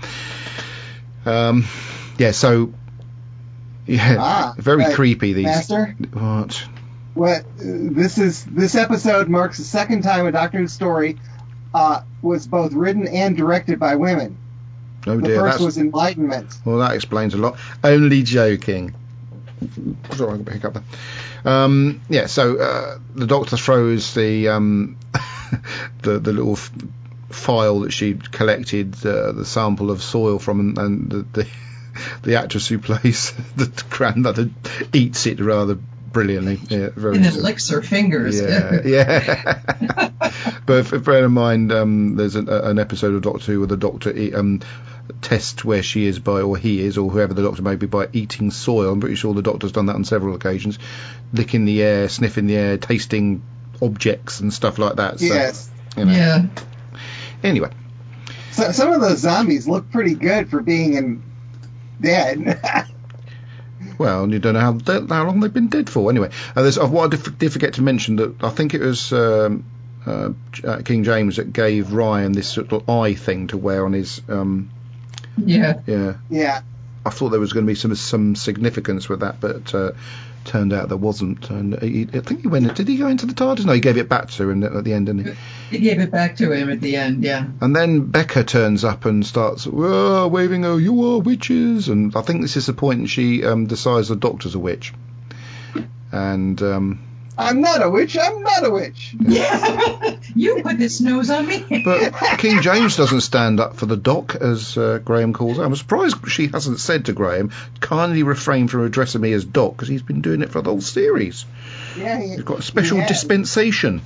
Um. Yeah. So. Yeah. Ah, very uh, creepy. These. Master? What? What uh, this is this episode marks the second time a Doctor Who story uh, was both written and directed by women. Oh The dear. first That's was Enlightenment. well. That explains a lot. Only joking. Sorry, I got a hiccup there. Um, yeah. So uh, the Doctor throws the um, the the little f- file that she collected, uh, the sample of soil from, and, and the, the the actress who plays the grandmother eats it rather brilliantly. Yeah, very And then licks her fingers. Yeah, yeah. But if, bear in mind, um, there's an, an episode of Doctor Who where the Doctor e- um, tests where she is by, or he is, or whoever the Doctor may be, by eating soil. I'm pretty sure the Doctor's done that on several occasions, licking the air, sniffing the air, tasting objects and stuff like that. So, Yes. you know. Yeah. Anyway. So some of those zombies look pretty good for being in dead. Well, you don't know how de- how long they've been dead for. Anyway, uh, there's, uh, what I did, did forget to mention that I think it was um, uh, uh, King James that gave Ryan this little eye thing to wear on his. Um, Yeah. yeah. Yeah. I thought there was going to be some some significance with that, but uh, turned out there wasn't. And he, I think he went. Did he go into the TARDIS? No, he gave it back to him at the end, didn't he? He gave it back to him at the end, yeah. And then Becca turns up and starts "Whoa," waving, "Oh, you are witches!" And I think this is the point she um, decides the Doctor's a witch. And um, I'm not a witch. I'm not a witch. Yeah. You put this nose on me. but King James doesn't stand up for the Doc, as uh, Graham calls it. I'm surprised she hasn't said to Graham, kindly refrain from addressing me as Doc, because he's been doing it for the whole series. Yeah. He, He's got a special he has. dispensation.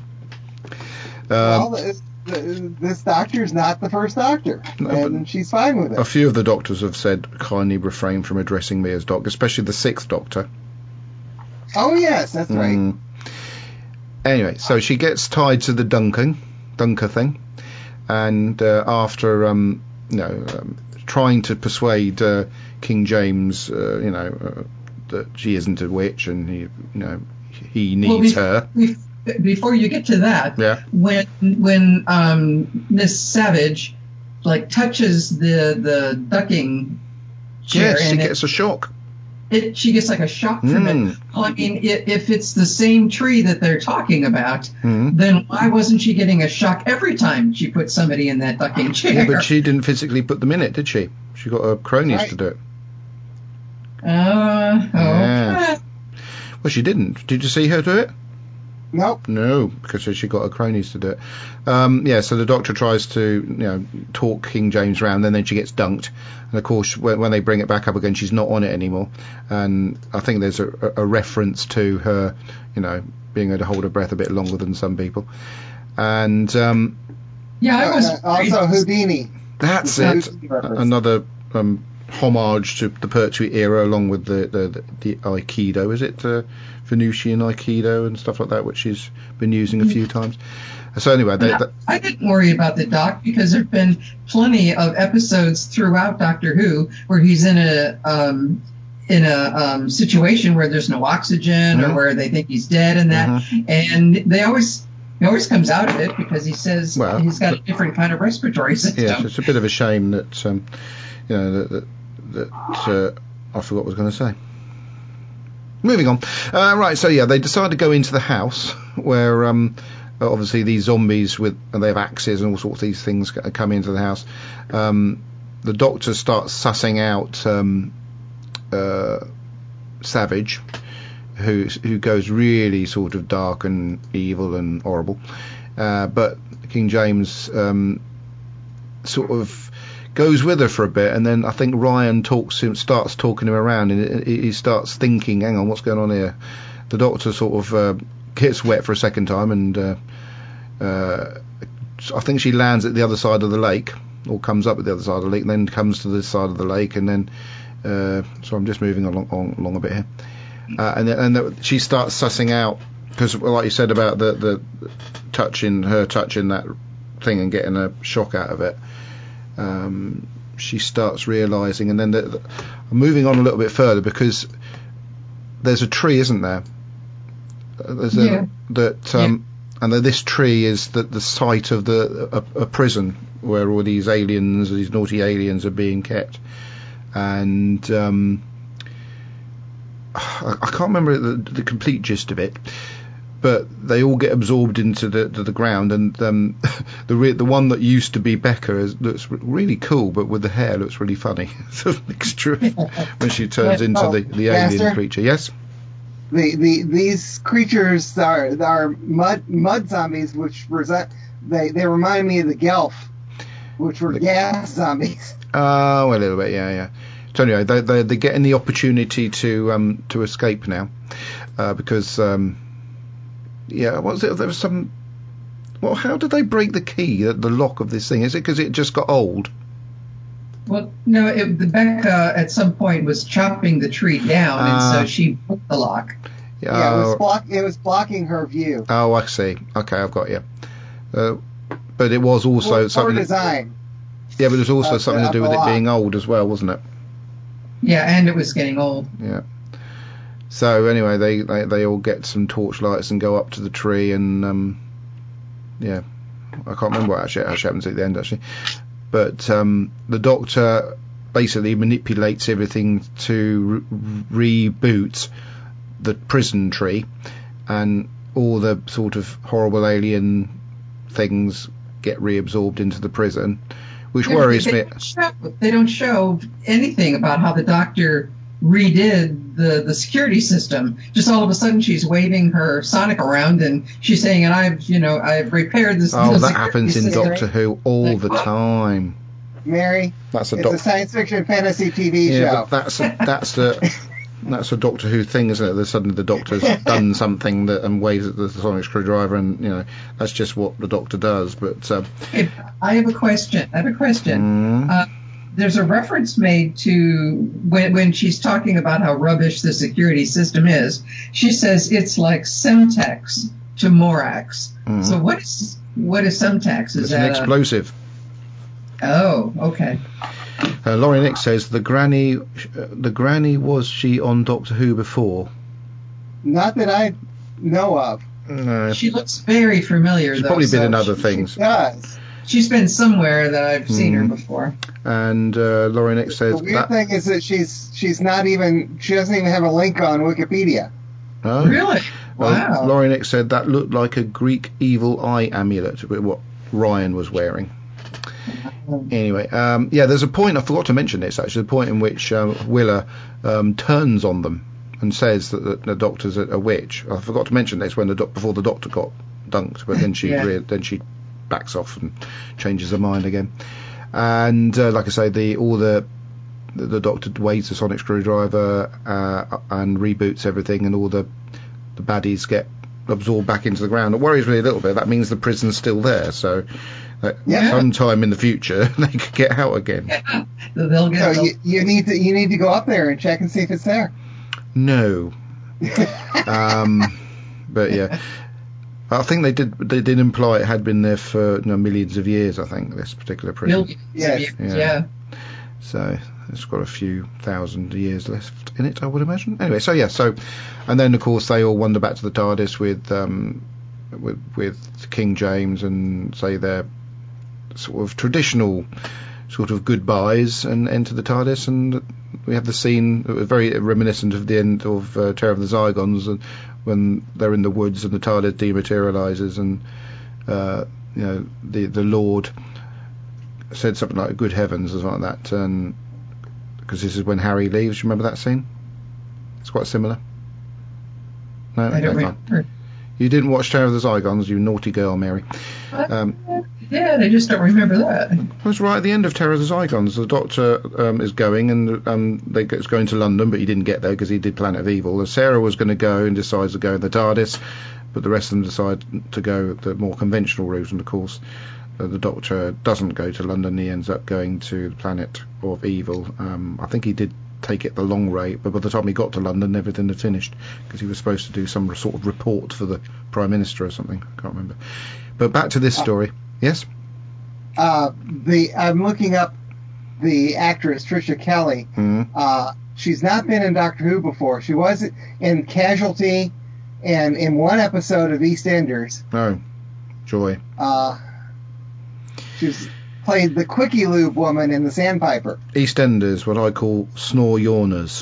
Um, Well, this, this doctor's not the first Doctor, No, and but- she's fine with a it. few of the doctors have said kindly refrain from addressing me as Doc, especially the sixth Doctor. Oh yes, that's right. Mm. Anyway, so she gets tied to the Duncan, Dunker thing, and uh, after um, you know um, trying to persuade uh, King James, uh, you know, uh, that she isn't a witch and he, you know, he needs Well, her. be- Before you get to that, Yeah. when when um, Miss Savage like touches the the ducking chair, Yes, she and gets a shock. it, it, she gets like a shock from Mm. it. Well, I mean, if, if it's the same tree that they're talking about, Mm. then why wasn't she getting a shock every time she put somebody in that ducking chair? Yeah, but she didn't physically put them in it, did she? She got her cronies Right. to do it. Uh, oh. Yeah. Well, she didn't. Did you see her do it? Nope. No, because she got her cronies to do it. Um, yeah, so the Doctor tries to, you know, talk King James round, and then she gets dunked. And of course, when, when they bring it back up again, she's not on it anymore. And I think there's a, a reference to her, you know, being able to hold her breath a bit longer than some people. And um, Yeah, I was Uh, also Houdini. that's The it. Houdini reference. Another um, homage to the Pertwee era, along with the the, the, the Aikido. Is it uh, Venusian Aikido and stuff like that, which she's been using a few times. So anyway, they, No, they, I didn't worry about the Doc because there've been plenty of episodes throughout Doctor Who where he's in a um, in a um, situation where there's no oxygen Mhm. or where they think he's dead and that, and they always he always comes out of it because he says Well, he's got a but- different kind of respiratory system. yes, it's a bit of a shame that um, you know that that, that uh, I forgot what I was going to say. Moving on, uh, right? So yeah, they decide to go into the house where um, obviously these zombies with, and they have axes and all sorts of these things come into the house. Um, the Doctor starts sussing out um, uh, Savage, who who goes really sort of dark and evil and horrible. Uh, but King James um, sort of goes with her for a bit, and then I think Ryan talks him, starts talking him around, and he starts thinking, "Hang on, what's going on here?" The Doctor sort of uh, gets wet for a second time, and uh, uh, I think she lands at the other side of the lake, or comes up at the other side of the lake, and then comes to this side of the lake, and then uh, so I'm just moving along, on, along a bit here, uh, and then, and the, she starts sussing out, because like you said about the the touching her touching that thing and getting a shock out of it. Um, she starts realising, and then the, the, I'm moving on a little bit further, because there's a tree, isn't there? There's a, yeah. That um, yeah. And then this tree is the, the site of the a, a prison where all these aliens, these naughty aliens, are being kept. And um, I, I can't remember the, the complete gist of it, but they all get absorbed into the to the ground, and um, the re- the one that used to be Becca is, looks really cool, but with the hair looks really funny. It's a mixture of when she turns into oh, the, the Master, alien creature. Yes. The, the these creatures are are mud mud zombies, which resent they they remind me of the Gelf, which were the, gas zombies. Oh, uh, a little bit, yeah, yeah. So anyway, they they they're getting the opportunity to um to escape now, uh, because um. Yeah, what was it? There was some. Well, how did they break the key, the, the lock of this thing? Is it because it just got old? Well, no. It, the Becca at some point was chopping the tree down, uh, and so she broke the lock. Yeah, yeah, it was block. It was blocking her view. Oh, I see. Okay, I've got you. Uh, but it was also Poor, something. Poor design. Yeah, but it was also something the, to do with it lock. being old as well, wasn't it? Yeah, and it was getting old. Yeah. So anyway, they, they, they all get some torchlights and go up to the tree, and um, yeah, I can't remember what actually, actually happens at the end actually, but um, the Doctor basically manipulates everything to re- reboot the prison tree, and all the sort of horrible alien things get reabsorbed into the prison, which yeah, worries they me. Don't show, they don't show anything about how the Doctor redid the the security system. Just all of a sudden she's waving her Sonic around, and she's saying, and I've you know I've repaired this. Oh, this that happens in system. Doctor Who all like, the time. Mary, that's a it's doc- a science fiction fantasy T V yeah, show. But that's a, that's a that's a Doctor Who thing, isn't it? That suddenly the Doctor's done something that and waves at the sonic screwdriver, and you know that's just what the Doctor does. But um, hey, I have a question. I have a question. Mm. Uh, There's a reference made to when, when she's talking about how rubbish the security system is. She says it's like Semtex to Morax. Mm. So what is what is Semtex? Is it's that an explosive. A, oh, okay. Uh, Laurie Nick says the granny, uh, the granny was she on Doctor Who before? Not that I know of. No. She looks very familiar. She's though, probably been so in other she, things. She does. She's been somewhere that I've seen Mm. her before. And uh, Laurie Nick says The weird that, thing is that she's she's not even she doesn't even have a link on Wikipedia. oh. Really? Wow. Uh, Laurie Nick said that looked like a Greek evil eye amulet, what Ryan was wearing. Anyway, um, yeah, there's a point, I forgot to mention this actually, the point in which uh, Willa um, turns on them and says that the, the Doctor's a, a witch. I forgot to mention this when the doc- before the Doctor got dunked, but then she Yeah. re- then she backs off and changes her mind again. And uh, like I say, the all the the, the Doctor waves the sonic screwdriver uh, and reboots everything, and all the the baddies get absorbed back into the ground. It worries me a little bit. That means the prison's still there, so uh, Yeah. sometime in the future they could get out again. Yeah. They'll get. So they'll- you, you need to you need to go up there and check and see if it's there. No, um, but yeah, I think they did. They did imply it had been there for you know, millions of years. I think this particular prison. millions of Yes. years, Yeah. yeah. So it's got a few thousand years left in it, I would imagine. Anyway, so yeah, so and then of course they all wander back to the TARDIS with um, with with King James and say their sort of traditional sort of goodbyes and enter the TARDIS, and we have the scene that was very reminiscent of the end of uh, Terror of the Zygons, and when they're in the woods and the TARDIS dematerializes, and uh, you know, the the Lord said something like "good heavens" or something like that, and because this is when Harry leaves. You remember that scene? It's quite similar. No, I don't okay, fine. remember. You didn't watch Terror of the Zygons, you naughty girl, Mary. Um, yeah, I just don't remember that. It was right at the end of Terror of the Zygons. The Doctor um, is going, and um, they go, it's going to London, but he didn't get there because he did Planet of Evil. And Sarah was going to go and decides to go in the TARDIS, but the rest of them decide to go the more conventional route. And of course, uh, the Doctor doesn't go to London. He ends up going to the Planet of Evil. Um, I think he did take it the long way, but by the time he got to London, everything had finished because he was supposed to do some sort of report for the Prime Minister or something. I can't remember. But back to this story. Yes. Uh, the I'm looking up the actress Trisha Kelly. Mm. Uh, she's not been in Doctor Who before. She was in Casualty and in one episode of EastEnders. Oh, joy. Uh, she's played the Quickie Lube woman in The Sandpiper. EastEnders, what I call snore yawners.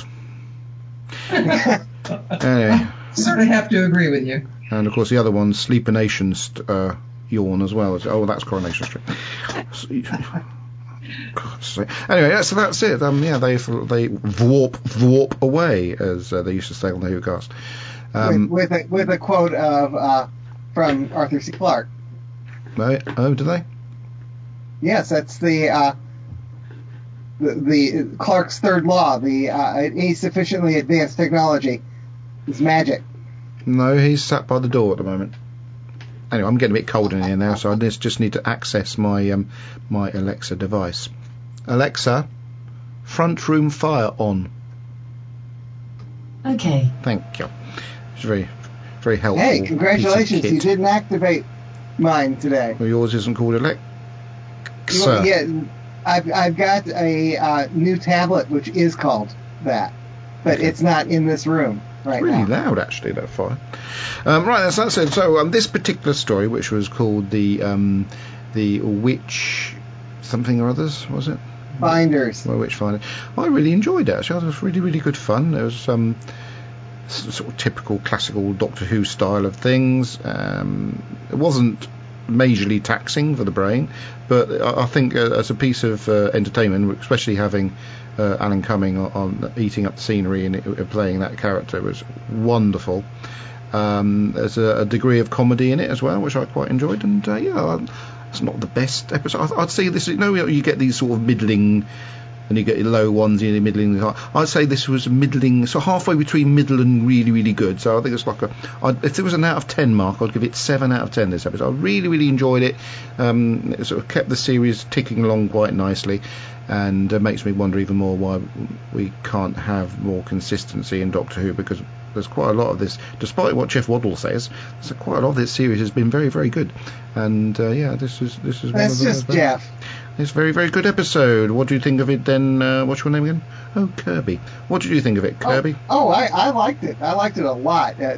Anyway. Sort of have to agree with you. And of course the other one, Sleepination st- uh, yawn as well. Oh, that's Coronation Street. God's sake. Anyway, yeah, so that's it. Um, yeah, they they warp warp away, as uh, they used to say on the Who cast. Um, with, with, a, with a quote of uh, from Arthur C. Clarke. Oh, oh, do they? Yes, that's the uh, the, the Clarke's third law. The uh, any sufficiently advanced technology is magic. No, he's sat by the door at the moment. Anyway, I'm getting a bit cold in here now, so I just just need to access my um my Alexa device. Alexa, front room fire on. Okay. Thank you. It's very very helpful. Hey, piece of congratulations! kit. You didn't activate mine today. Well, yours isn't called Alexa. Well, yeah, I've I've got a uh, new tablet which is called that, but Okay. it's not in this room right It's really now. loud, actually, that fire. Um, right, that's that's it. So um, this particular story, which was called the um, the Witch something or others, was it? Binders. Well, Witch Finder. I really enjoyed it. Actually, it was really really good fun. It was um, s- sort of typical classical Doctor Who style of things. Um, it wasn't majorly taxing for the brain, but I, I think uh, as a piece of uh, entertainment, especially having uh, Alan Cumming on, on eating up the scenery and uh, playing that character, was wonderful. Um, there's a, a degree of comedy in it as well, which I quite enjoyed, and uh, yeah, it's not the best episode. I'd, I'd say this. You know, you get these sort of middling, and you get your low ones, you know, middling. I'd say this was middling, so halfway between middle and really, really good. So I think it's like a. I'd, if there was an out of ten mark, I'd give it seven out of ten. This episode, I really, really enjoyed it. Um, it sort of kept the series ticking along quite nicely, and uh, makes me wonder even more why we can't have more consistency in Doctor Who, because there's quite a lot of this, despite what Jeff Waddle says, there's quite a lot of this series has been very, very good. And uh, yeah, this is this is one That's of the just Jeff. It's a very, very good episode. What do you think of it then? Uh, what's your name again? Oh, Kirby. What did you think of it, Kirby? Oh, oh I, I liked it. I liked it a lot. Uh,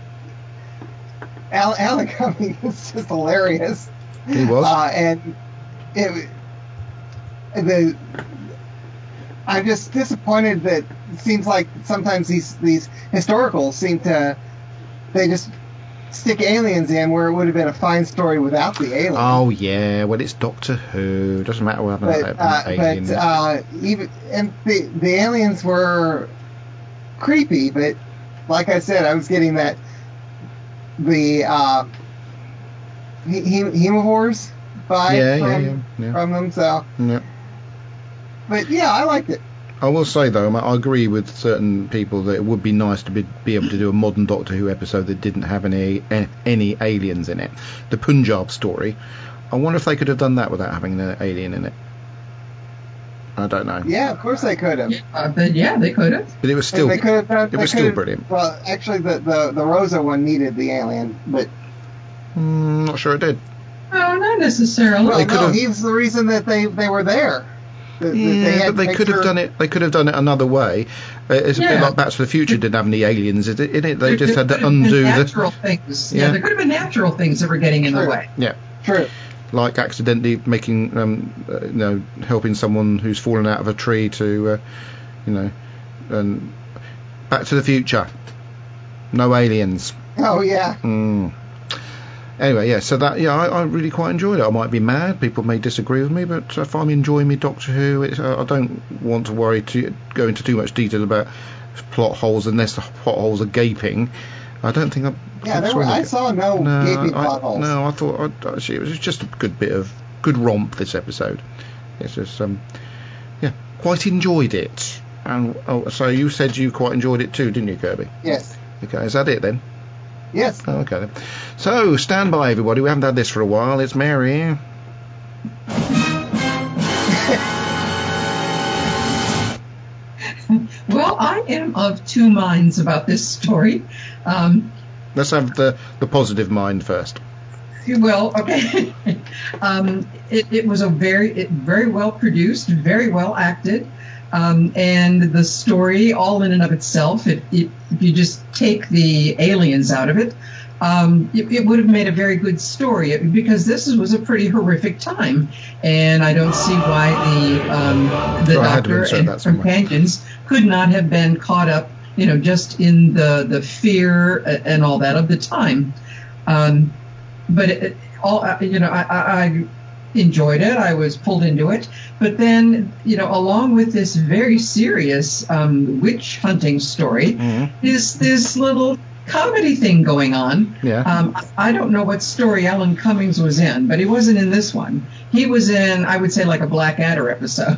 Al, Alan Cumming is just hilarious. He was. Uh, and it, the I'm just disappointed that it seems like sometimes these these historicals seem to they just stick aliens in where it would have been a fine story without the alien. Oh yeah, well it's Doctor Who. Doesn't matter what happened but to uh, an alien. but uh, even and the the aliens were creepy, but like I said, I was getting that the uh, he, he, hemivores vibe Yeah, from, yeah, yeah, yeah. from them. So, Yeah. but yeah, I liked it. I will say though, I agree with certain people that it would be nice to be, be able to do a modern Doctor Who episode that didn't have any any aliens in it. The Punjab story, I wonder if they could have done that without having an alien in it. I don't know. Yeah, of course they could have. Uh, but yeah, they could have. But it was still, And they could have done, it they was could still have- brilliant. Well, actually, the, the the Rosa one needed the alien, but Mm, not sure it did. No, not necessarily. well, They could no, have- he was the reason that they they were there. That- that Yeah, they had but to they make could have sure- done it. They could have done it another way. Uh, It's a bit Yeah. like Back to the Future didn't have any aliens in it. in it. They There just could- had to there could have been undo the natural things. Yeah. Yeah. there could have been natural things that were getting in the True. way. yeah, True. like accidentally making um, uh, you know, helping someone who's fallen out of a tree to, uh, you know, and Back to the Future, no aliens. Oh yeah. Mm. Anyway, yeah, so that, yeah, I, I really quite enjoyed it. I might be mad, people may disagree with me, but if I'm enjoying me Doctor Who, it's, uh, I don't want to worry to go into too much detail about plot holes unless the plot holes are gaping. I don't think I. Yeah, I there saw were, any- I saw no, no, gaping I, plot holes. No, I thought I, actually it was just a good bit of good romp this episode. It's just um, yeah, quite enjoyed it. And oh, so you said you quite enjoyed it too, didn't you, Kirby? Yes. Okay, is that it then? Yes. Oh, okay then. So stand by, everybody. We haven't had this for a while. It's Mary. Well, I am of two minds about this story. Um, Let's have the, the positive mind first. well, okay. um, it, it was a very, it, very well produced, very well acted. Um, and the story, all in and of itself, it, it, if you just take the aliens out of it, um, it, it would have made a very good story, because this was a pretty horrific time, and I don't see why the um, the So I had to Doctor insert and that somewhere. companions could not have been caught up, you know, just in the the fear and all that of the time. Um, but it, all, you know, I, I, I enjoyed it. I was pulled into it. But then, you know, along with this very serious um, witch hunting story, Mhm. is this little comedy thing going on. Yeah. Um, I don't know what story Alan Cummings was in, but he wasn't in this one. He was in, I would say, like a Blackadder episode.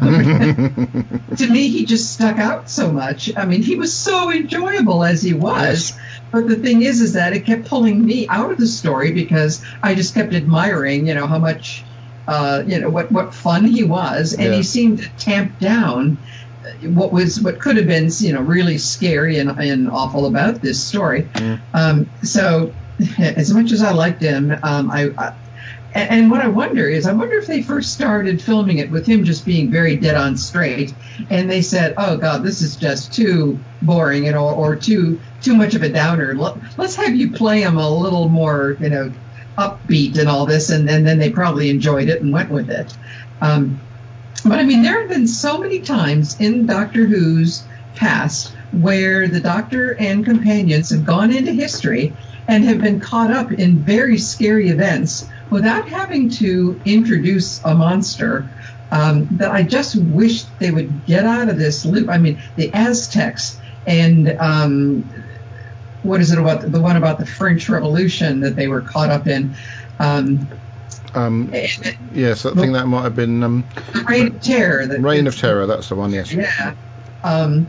To me, he just stuck out so much. I mean, he was so enjoyable as he was. But the thing is, is that it kept pulling me out of the story, because I just kept admiring, you know, how much, uh, you know, what, what fun he was. And Yeah. he seemed to tamp down what was, what could have been, you know, really scary and, and awful about this story. Mm. Um, so as much as I liked him, um, I, I and what I wonder is, I wonder if they first started filming it with him just being very dead on straight, and they said, "Oh God, this is just too boring, you know, or too too much of a downer. Let, let's have you play him a little more, you know, upbeat and all this," and, and then they probably enjoyed it and went with it. Um, but I mean, there have been so many times in Doctor Who's past where the Doctor and companions have gone into history and have been caught up in very scary events without having to introduce a monster, um, that I just wish they would get out of this loop. I mean, the Aztecs and um, what is it about the one about the French Revolution that they were caught up in? Um, Um, yes, I think that might have been um, the Reign of Terror. That, Reign of Terror. That's the one. Yes. Yeah. Um,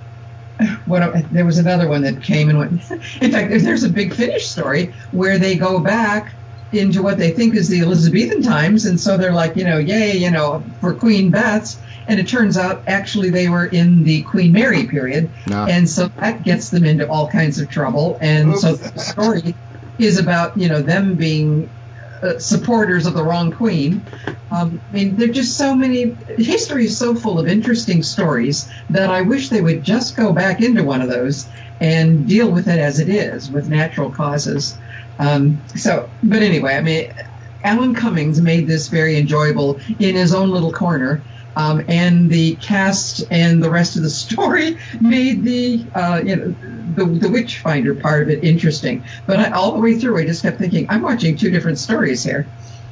what there was another one that came and went. In fact, there's a Big Finish story where they go back into what they think is the Elizabethan times, and so they're like, you know, yay, you know, for Queen Beth's, and it turns out actually they were in the Queen Mary period, Nah. and so that gets them into all kinds of trouble, and Oops. so the story is about, you know, them being uh, supporters of the wrong queen. Um, I mean, there are just so many. History is so full of interesting stories that I wish they would just go back into one of those and deal with it as it is, with natural causes. Um, so, but anyway, I mean, Alan Cummings made this very enjoyable in his own little corner. Um, and the cast and the rest of the story made the, uh, you know, the, the Witchfinder part of it interesting. But I, all the way through, I just kept thinking, I'm watching two different stories here.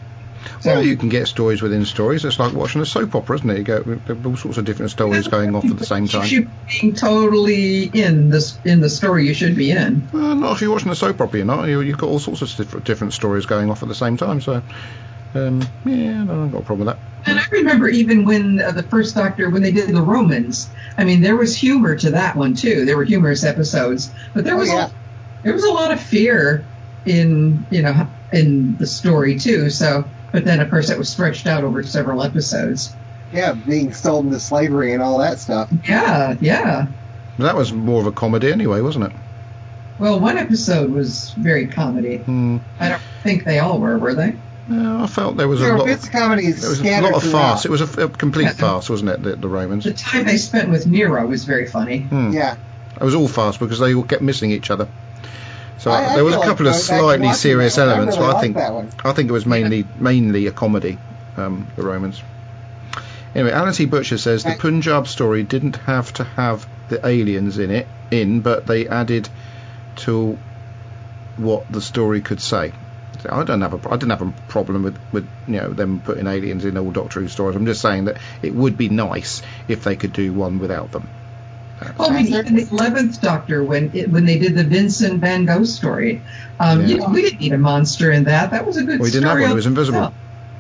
So, Well, you can get stories within stories. It's like watching a soap opera, isn't it? You go there are all sorts of different stories going off at the same you time. should be being totally in this in the story you should be in. Well, not if you're watching a soap opera, you're not. You, you've got all sorts of different, different stories going off at the same time. So, um, yeah, no, I've got a problem with that. And I remember even when uh, the first Doctor, when they did the Romans, I mean, there was humor to that one too. There were humorous episodes, but there Oh, was yeah. a, there was a lot of fear in, you know, in the story too. So, but then of course it was stretched out over several episodes. Yeah, being sold into slavery and all that stuff. Yeah, yeah. But that was more of a comedy anyway, wasn't it? Well, one episode was very comedy. Hmm. I don't think they all were, were they? Yeah, I felt there was There a were lot. bits Of, of comedies there was a scattered lot of throughout. farce. It was a, a complete Yeah. farce, wasn't it? The, the Romans. The time they spent with Nero was very funny. Hmm. Yeah. It was all farce because they all kept missing each other. So I- I there was a feel like couple of going back and slightly watching serious that one. I elements, really but I liked think that one. I think it was mainly mainly a comedy. Um, the Romans. Anyway, Alan T. Butcher says the Right. Punjab story didn't have to have the aliens in it in, but they added to what the story could say. I don't have a I didn't have a problem with, with you know them putting aliens in all Doctor Who stories. I'm just saying that it would be nice if they could do one without them. Well, I mean, even the eleventh Doctor, when it, when they did the Vincent Van Gogh story, um, Yeah. you know, we didn't need a monster in that. That was a good Well, he didn't have story. one. He was invisible.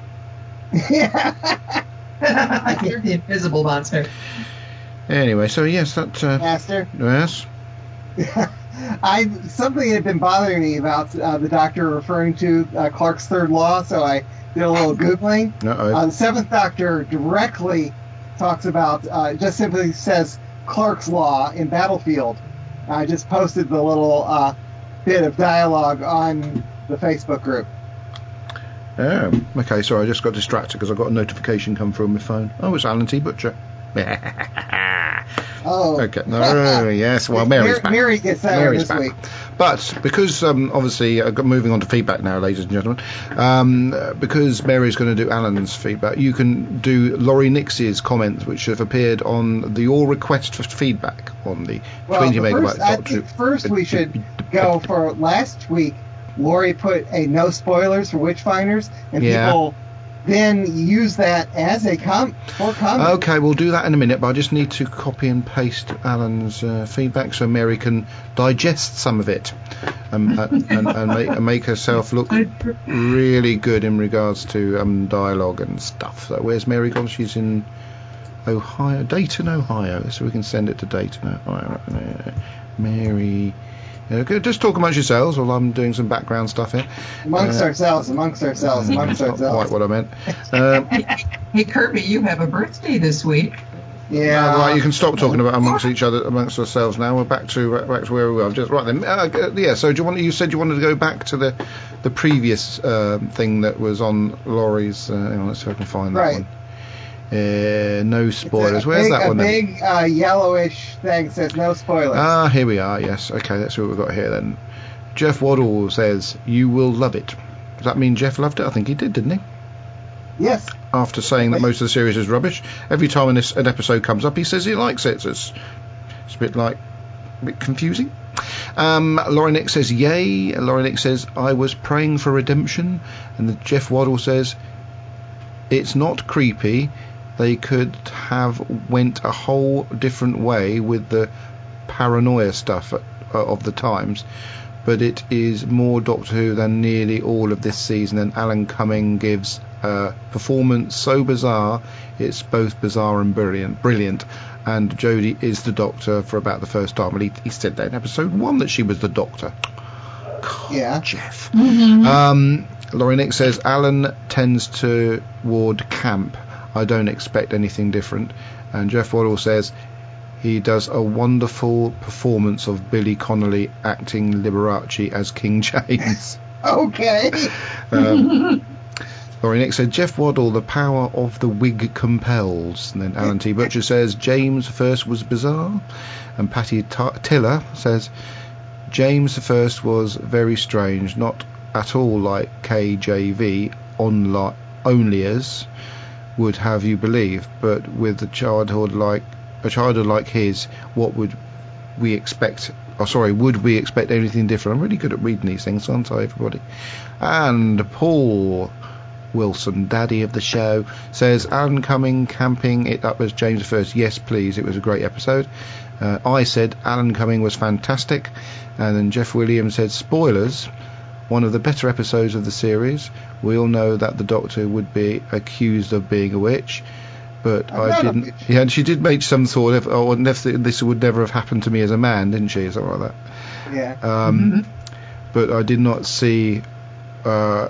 Yeah. You're the invisible monster. Anyway, so yes, that. Uh, Master. yes. I something had been bothering me about uh, the Doctor referring to uh, Clark's third law, so I did a little googling. Uh-oh. Uh, the Seventh Doctor directly talks about, uh, just simply says Clark's law in Battlefield. I just posted the little uh, bit of dialogue on the Facebook group. Oh, okay. Sorry, I just got distracted because I got a notification come through on my phone. Oh, it's Alan T. Butcher. Oh, Okay. No, yes. Well, Mary's back. Mary gets that Mary's this back. week. But because um, obviously, uh, moving on to feedback now, ladies and gentlemen, um, uh, because Mary's going to do Alan's feedback, you can do Laurie Nix's comments, which have appeared on the all request for feedback on the Well, twenty the megabyte. first, I think first we should go for last week. Lori put a no spoilers for Witchfinders, and Yeah. people then use that as a com for comment. Okay, we'll do that in a minute, but I just need to copy and paste Alan's uh, feedback so Mary can digest some of it um, uh, and, and, make, and make herself look really good in regards to um, dialogue and stuff. So where's Mary gone? She's in Ohio, Dayton, Ohio, so we can send it to Dayton, Ohio. Mary... Okay, just talk amongst yourselves while I'm doing some background stuff here. Amongst Uh, ourselves, amongst ourselves, uh, amongst that's not ourselves. quite what I meant. Um, Hey, Kirby, you have a birthday this week. Yeah. Uh, right, you can stop talking about amongst each other, amongst ourselves now. We're back to back to where we were. Just right then. Uh, yeah. So, do you want? You said you wanted to go back to the the previous uh, thing that was on Laurie's. Uh, hang on, let's see if I can find that Right. one. Uh, no spoilers. It's a Where's big, that a one then? big uh, yellowish thing says no spoilers. Ah, here we are. Yes. Okay, that's what we've got here then. Jeff Waddle says you will love it. Does that mean Jeff loved it? I think he did, didn't he? Yes. After saying that most of the series is rubbish, every time an, an episode comes up, he says he likes it. So it's, it's a bit like a bit confusing. Um, Laurie Nick says yay. Laurie Nick says I was praying for redemption, and the Jeff Waddle says it's not creepy. They could have went a whole different way with the paranoia stuff uh, of the times, but it is more Doctor Who than nearly all of this season, and Alan Cumming gives a performance so bizarre it's both bizarre and brilliant brilliant and Jodie is the Doctor for about the first time. Well, he, he said that in episode one that she was the Doctor. God, Yeah. Jeff. Mm-hmm. um, Laurie Nick says Alan tends toward camp. I don't expect anything different. And Jeff Waddle says he does a wonderful performance of Billy Connolly acting Liberace as King James. Okay. um, Laurie Nick said Jeff Waddle, the power of the wig compels. And then Alan T. Butcher says James first was bizarre. And Patty T- Tiller says James the first was very strange, not at all like K J V onli- only as would have you believe, but with a childhood like a childhood like his, what would we expect? Oh, sorry, would we expect anything different? I'm really good at reading these things, aren't I, everybody? And Paul Wilson, daddy of the show, says Alan Cumming camping it up as James the First. Yes, please. It was a great episode. Uh, I said Alan Cumming was fantastic, and then Jeff Williams said spoilers. One of the better episodes of the series. We all know that the Doctor would be accused of being a witch, but I'm I not a didn't. witch. Yeah, and she did make some sort of, oh, this would never have happened to me as a man, didn't she? Something like that. Yeah. Um, Mm-hmm. But I did not see. Uh,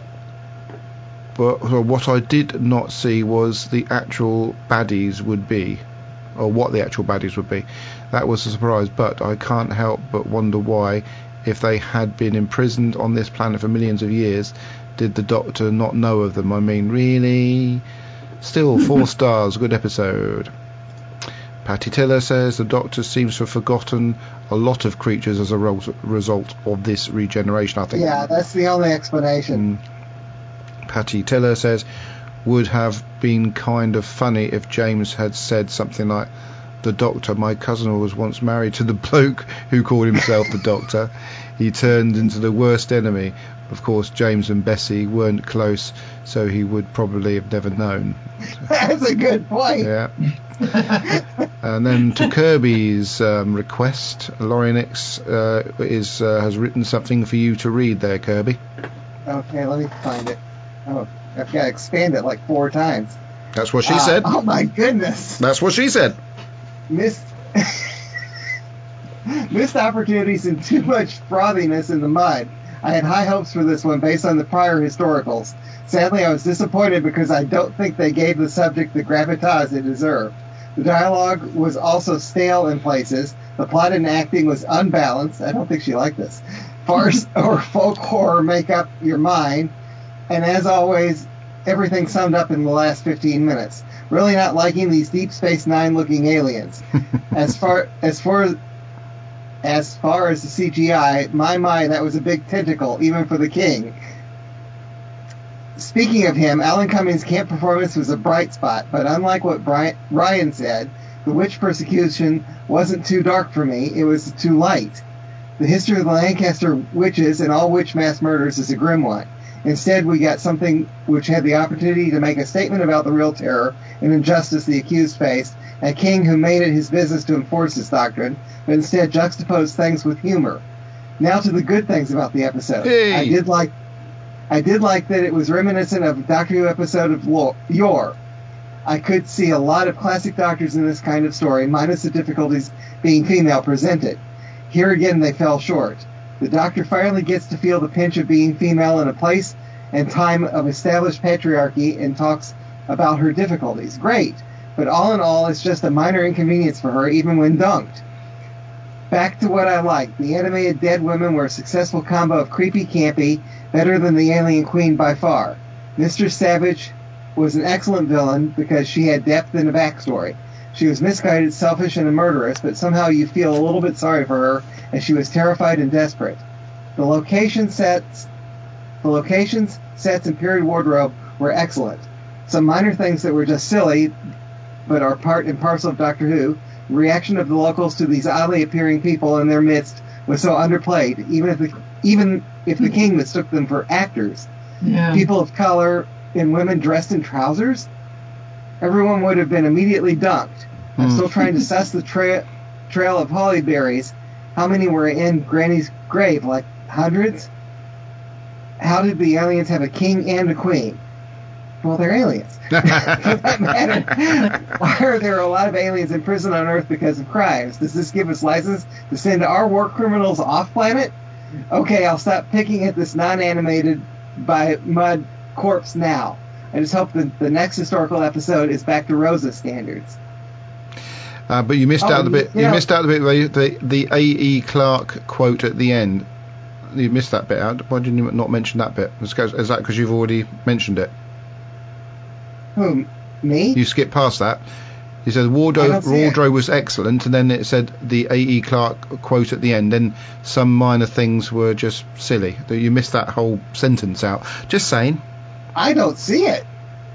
but well, what I did not see was the actual baddies would be, or what the actual baddies would be. That was a surprise. But I can't help but wonder why, if they had been imprisoned on this planet for millions of years, did the Doctor not know of them? I mean, really? Still, four stars, good episode. Patty Tiller says the Doctor seems to have forgotten a lot of creatures as a ro- result of this regeneration, I think. Yeah, that's the only explanation. Mm. Patty Tiller says would have been kind of funny if James had said something like, the Doctor. My cousin was once married to the bloke who called himself the Doctor. He turned into the worst enemy. Of course, James and Bessie weren't close, so he would probably have never known. That's a good point. Yeah. And then to Kirby's um, request, Laurie Nix uh, is uh, has written something for you to read there, Kirby. Okay, let me find it. Oh, I've got to expand it like four times. That's what she Uh, said. Oh my goodness. That's what she said. Missed missed opportunities and too much frothiness in the mud. I had high hopes for this one based on the prior historicals. Sadly, I was disappointed because I don't think they gave the subject the gravitas it deserved. The dialogue was also stale in places. The plot and acting was unbalanced. I don't think she liked this. Farce or folk horror make up your mind. And as always, everything summed up in the last fifteen minutes. Really not liking these Deep Space Nine looking aliens. As far as far as far as the C G I, my my, that was a big tentacle, even for the king. Speaking of him, Alan Cummings' camp performance was a bright spot, but unlike what Brian, Ryan said, the witch persecution wasn't too dark for me, it was too light. The history of the Lancaster witches and all witch mass murders is a grim one. Instead, we got something which had the opportunity to make a statement about the real terror and injustice the accused faced, a king who made it his business to enforce his doctrine, but instead juxtaposed things with humor. Now to the good things about the episode. Hey. I did like I did like that it was reminiscent of a Doctor Who episode of Lo- Yore. I could see a lot of classic Doctors in this kind of story, minus the difficulties being female presented. Here again, they fell short. The Doctor finally gets to feel the pinch of being female in a place and time of established patriarchy and talks about her difficulties. Great, but all in all, it's just a minor inconvenience for her, even when dunked. Back to what I liked. The animated dead women were a successful combo of creepy campy, better than the Alien Queen by far. Mistress Savage was an excellent villain because she had depth and a backstory. She was misguided, selfish, and a murderess, but somehow you feel a little bit sorry for her as she was terrified and desperate. The location sets, the locations, sets, and period wardrobe were excellent. Some minor things that were just silly, but are part and parcel of Doctor Who. The reaction of the locals to these oddly appearing people in their midst was so underplayed, even if the even if the king mistook them for actors. Yeah. People of color and women dressed in trousers. Everyone would have been immediately dunked. I'm Hmm. still trying to suss the tra- trail of hollyberries. How many were in Granny's grave? Like hundreds? How did the aliens have a king and a queen? Well, they're aliens. For that matter, why are there a lot of aliens in prison on Earth because of crimes? Does this give us license to send our war criminals off planet? Okay, I'll stop picking at this non-animated by mud corpse now. I just hope that the next historical episode is back to Rosa standards. Uh, but you missed Oh, out the bit. you You know- missed out the bit where the the A E Clark quote at the end. You missed that bit out. Why didn't you not mention that bit? Is is that because you've already mentioned it? Who? Me? You skipped past that. You said I wardrobe don't see it. wardrobe was excellent, and then it said the A E Clark quote at the end. Then some minor things were just silly. That you missed that whole sentence out. Just saying. I don't see it.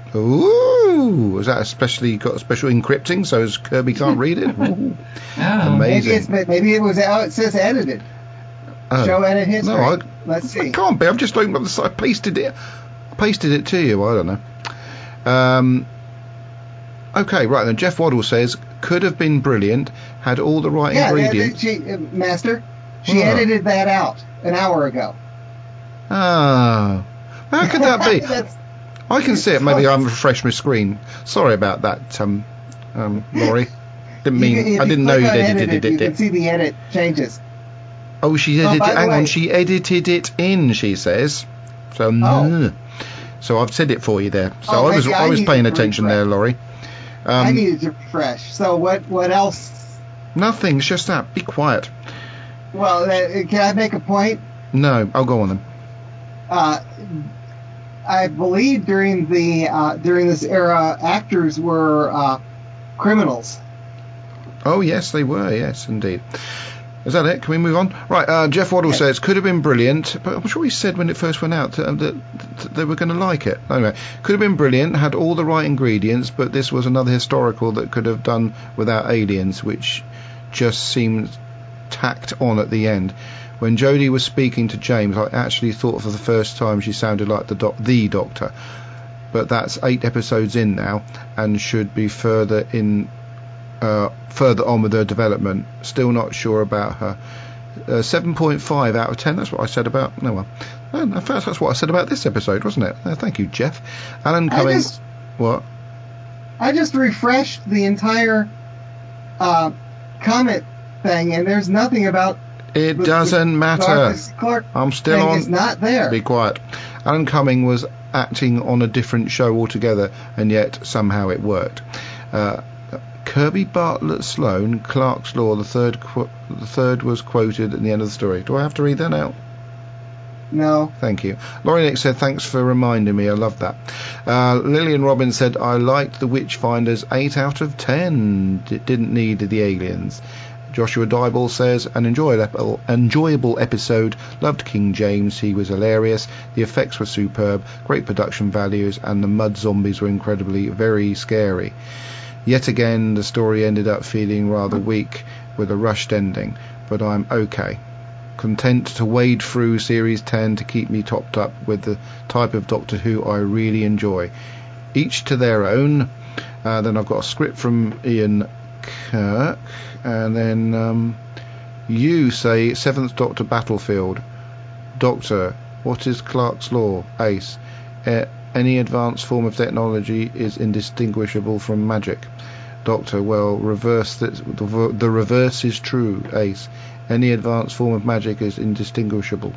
Ooh, is that especially got a special encrypting so as Kirby can't read it? Ooh, Oh. amazing. Maybe it's maybe it was how it says edited. Oh. Show edit history. No, I, Let's see. It can't be. I'm just looking at the side. I pasted it. Pasted it to you. I don't know. Um. Okay, right then. Jeff Waddle says could have been brilliant. Had all the right Yeah, ingredients. she, uh, Master, she Oh. edited that out an hour ago. Ah, how could that be? That's, I can see it. Maybe I'm refreshed my screen. Sorry about that, um, um, Laurie. Didn't you mean. can- if I didn't know click you'd on edited edited, it. You it. can see the edit changes. Oh, she Oh, edited. by the hang way- on, she edited it in. She says. So, mm. so I've said it for you there. So Oh, I was maybe I I was need paying to attention refresh. there, Laurie. I Um, needed to refresh. So what? What else? nothing. It's just that. Be quiet. Well, uh, can I make a point? No, I'll go on then. Uh, I believe during the uh, during this era, actors were uh, criminals. Oh yes, they were. Yes, indeed. Is that it? Can we move on? Right, uh, Jeff Waddle says, could have been brilliant, but I'm sure he said when it first went out that, that, that they were going to like it. Anyway, could have been brilliant, had all the right ingredients, but this was another historical that could have done without aliens, which just seemed tacked on at the end. When Jodie was speaking to James, I actually thought for the first time she sounded like the, doc- the Doctor. But that's eight episodes in now, and should be further in... Uh, further on with her development. Still not sure about her. uh, seven point five out of ten, that's what I said about no well in fact that's what I said about this episode, wasn't it? Uh, thank you, Jeff. Alan Cummings. Just, what I just refreshed the entire uh, comment thing, and there's nothing about it the, doesn't the matter. Clark I'm still on. It's not there. Be quiet. Alan Cumming was acting on a different show altogether, and yet somehow it worked. uh, Kirby Bartlett Sloan, Clark's Law, the third qu- the third was quoted at the end of the story. Do I have to read that out? No. Thank you. Laurie Nick said, thanks for reminding me. I love that. Uh, Lillian Robbins said, I liked the Witchfinders eight out of ten. It didn't need the aliens. Joshua Dyball says, an enjoyable, enjoyable episode. Loved King James. He was hilarious. The effects were superb. Great production values. And the mud zombies were incredibly very scary. Yet again, the story ended up feeling rather weak with a rushed ending, but I'm okay. Content to wade through Series ten to keep me topped up with the type of Doctor Who I really enjoy. Each to their own. Uh, then I've got a script from Ian Kirk, and then um, you say Seventh Doctor Battlefield. Doctor, what is Clark's Law? Ace. Uh, Any advanced form of technology is indistinguishable from magic. Doctor, well, reverse that, the, the reverse is true. Ace. Any advanced form of magic is indistinguishable.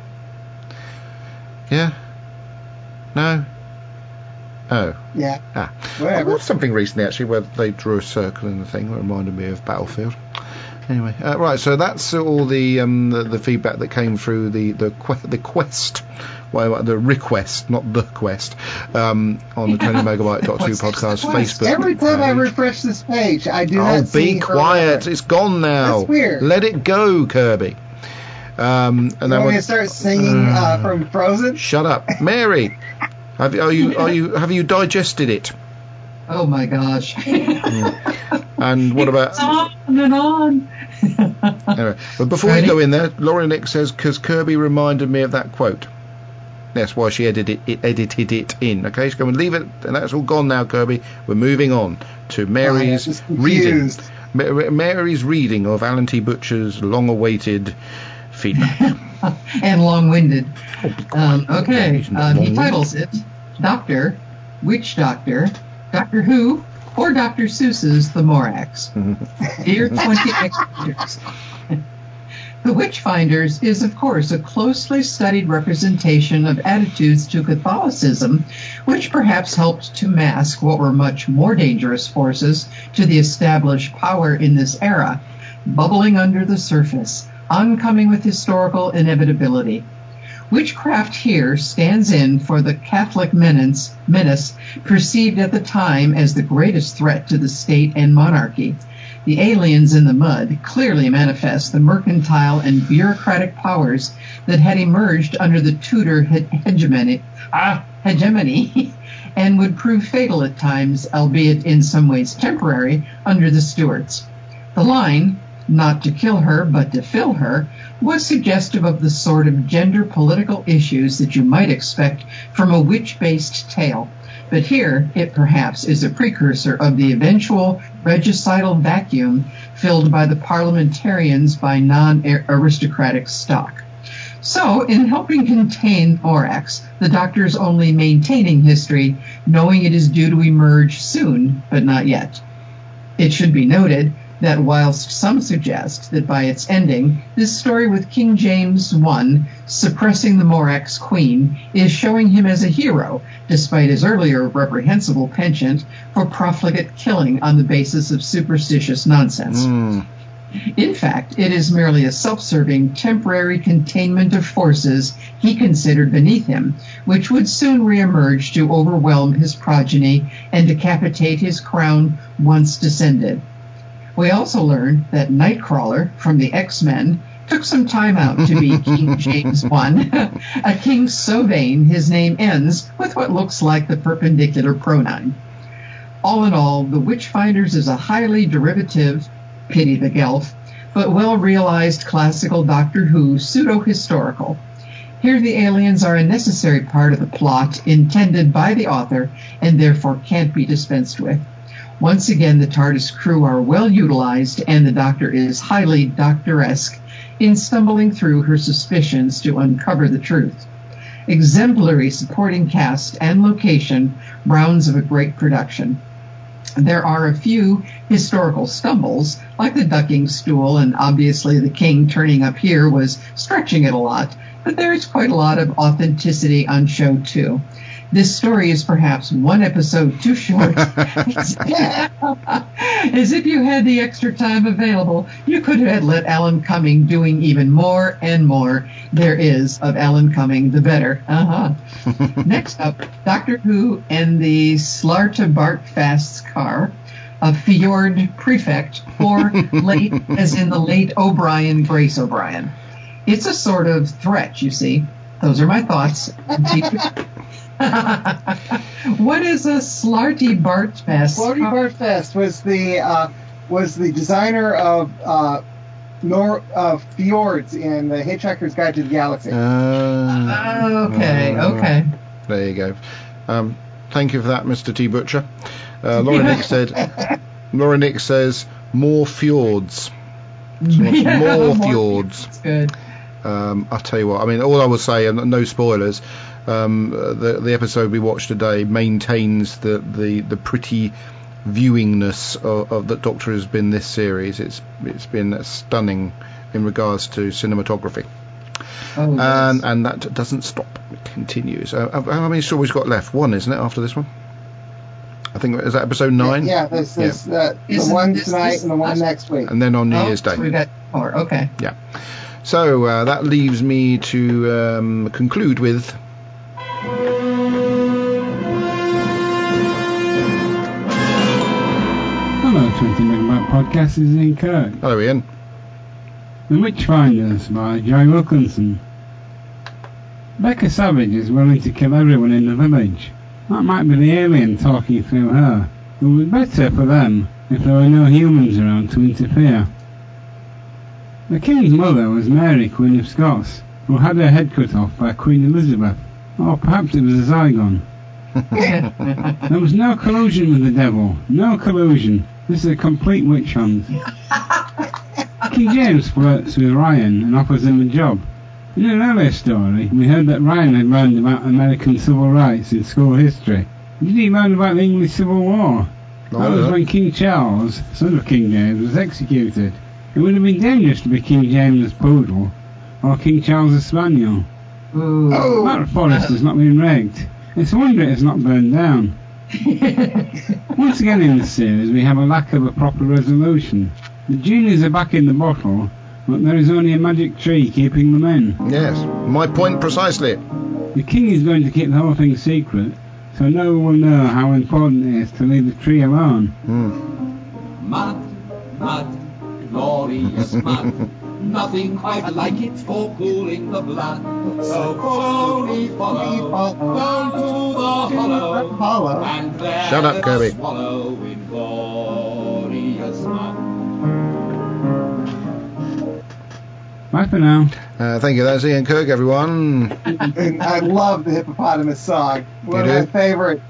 Yeah? No? Oh. Yeah. Ah. Whatever. I watched something recently, actually, where they drew a circle in the thing that reminded me of Battlefield. Anyway, uh, right, so that's all the, um, the the feedback that came through the the, que- the quest, well, the request, not the quest, um, on the twenty megabyte dot two podcast Facebook. Every time page. I refresh this page, I do oh, not see be quiet! her. It's gone now. That's weird. Let it go, Kirby. Um, and you then want me we'll to start singing uh, uh, from Frozen? Shut up, Mary. Have are you are you have you digested it? Oh my gosh. Mm. And what about... It's on and on. Anyway, but before Ready? we go in there, Laura Nick says, because Kirby reminded me of that quote. That's why she edited it, edited it in. Okay, so go and leave it, and that's all gone now, Kirby. We're moving on to Mary's oh, yeah, reading. Ma- Mary's reading of Alan T. Butcher's long-awaited feedback. And long-winded. Um, okay, Long-winded. um, he titles it Doctor, Witch Doctor, Doctor Who, or Doctor Seuss's The Morax. Dear twenty X-Finders. The Witchfinders is, of course, a closely studied representation of attitudes to Catholicism, which perhaps helped to mask what were much more dangerous forces to the established power in this era, bubbling under the surface, oncoming with historical inevitability. Witchcraft here stands in for the Catholic menace, menace perceived at the time as the greatest threat to the state and monarchy. The aliens in the mud clearly manifest the mercantile and bureaucratic powers that had emerged under the Tudor he- hegemony, ah, hegemony and would prove fatal at times, albeit in some ways temporary, under the Stuarts. The line, not to kill her but to fill her, was suggestive of the sort of gender political issues that you might expect from a witch-based tale. But here, it perhaps is a precursor of the eventual regicidal vacuum filled by the parliamentarians by non-aristocratic stock. So, in helping contain Morax, the Doctor is only maintaining history, knowing it is due to emerge soon, but not yet. It should be noted that whilst some suggest that by its ending, this story with King James the First suppressing the Morax Queen is showing him as a hero, despite his earlier reprehensible penchant for profligate killing on the basis of superstitious nonsense. Mm. In fact, it is merely a self-serving temporary containment of forces he considered beneath him, which would soon reemerge to overwhelm his progeny and decapitate his crown once descended. We also learned that Nightcrawler from the X-Men took some time out to be King James I, a king so vain his name ends with what looks like the perpendicular pronoun. All in all, The Witchfinders is a highly derivative, pity the Gelf, but well-realized classical Doctor Who pseudo-historical. Here the aliens are a necessary part of the plot intended by the author and therefore can't be dispensed with. Once again, the TARDIS crew are well utilized and the Doctor is highly Doctor-esque in stumbling through her suspicions to uncover the truth. Exemplary supporting cast and location, Browns of a great production. There are a few historical stumbles, like the ducking stool, and obviously the king turning up here was stretching it a lot, but there is quite a lot of authenticity on show too. This story is perhaps one episode too short. As if you had the extra time available, you could have let Alan Cumming doing even more and more there is of Alan Cumming, the better. Uh-huh. Next up, Doctor Who and the Slartibartfast's car, a Fjord prefect, or late, as in the late O'Brien, Grace O'Brien. It's a sort of threat, you see. Those are my thoughts. What is a Slartibartfast? Slartibartfast was the uh, was the designer of uh, Nor of fjords in the Hitchhiker's Guide to the Galaxy. Uh, okay, uh, okay. There you go. Um, thank you for that, Mister T. Butcher. Uh, Laura Nick said. Laura Nick says more fjords. She wants Yeah, more more fjords. That's good. Um, I'll tell you what. I mean, all I will say, and no spoilers. Um, the the episode we watched today maintains the the, the pretty viewingness of, of that Doctor has been this series. It's it's been stunning in regards to cinematography, Oh, yes. and and that doesn't stop. It continues. Uh, how many stories got left? One, isn't it? After this one, I think is that episode nine. Yeah, this is uh, the Isn't one this- tonight this- and the one next week. And then on New Oh, Year's Day. so we got four. Okay. Yeah. So uh, that leaves me to um, conclude with. Hello, twenty Megabyte Podcast, this is Ian Kirk. Hello, Ian. The Witchfinders by Joy Wilkinson. Becca Savage is willing to kill everyone in the village. That might be the alien talking through her. It would be better for them if there were no humans around to interfere. The king's mother was Mary, Queen of Scots, who had her head cut off by Queen Elizabeth, or perhaps it was a Zygon. There was no collusion with the devil. No collusion. This is a complete witch hunt. King James flirts with Ryan and offers him a job. In an earlier story, we heard that Ryan had learned about American civil rights in school history. Did he learn about the English Civil War? Oh, That was yeah. when King Charles, son of King James, was executed. It would have been dangerous to be King James's poodle or King Charles's spaniel. Ooh. Oh. That forest has not been raked. It's a wonder it has not burned down. Once again in this series we have a lack of a proper resolution. The genies are back in the bottle, but there is only a magic tree keeping them in. Yes, my point precisely. The king is going to keep the whole thing secret, so no one will know how important it is to leave the tree alone. Mm. Mud, mud, glorious mud. Nothing quite like it for cooling the blood. So follow me, follow, down to the hollow, Hollow. and there Shut up, let Kirby. us swallow in glorious mud. Bye for now. Uh, thank you. That's Ian Kirk, everyone. And I love the hippopotamus song. One You of my do? favorites,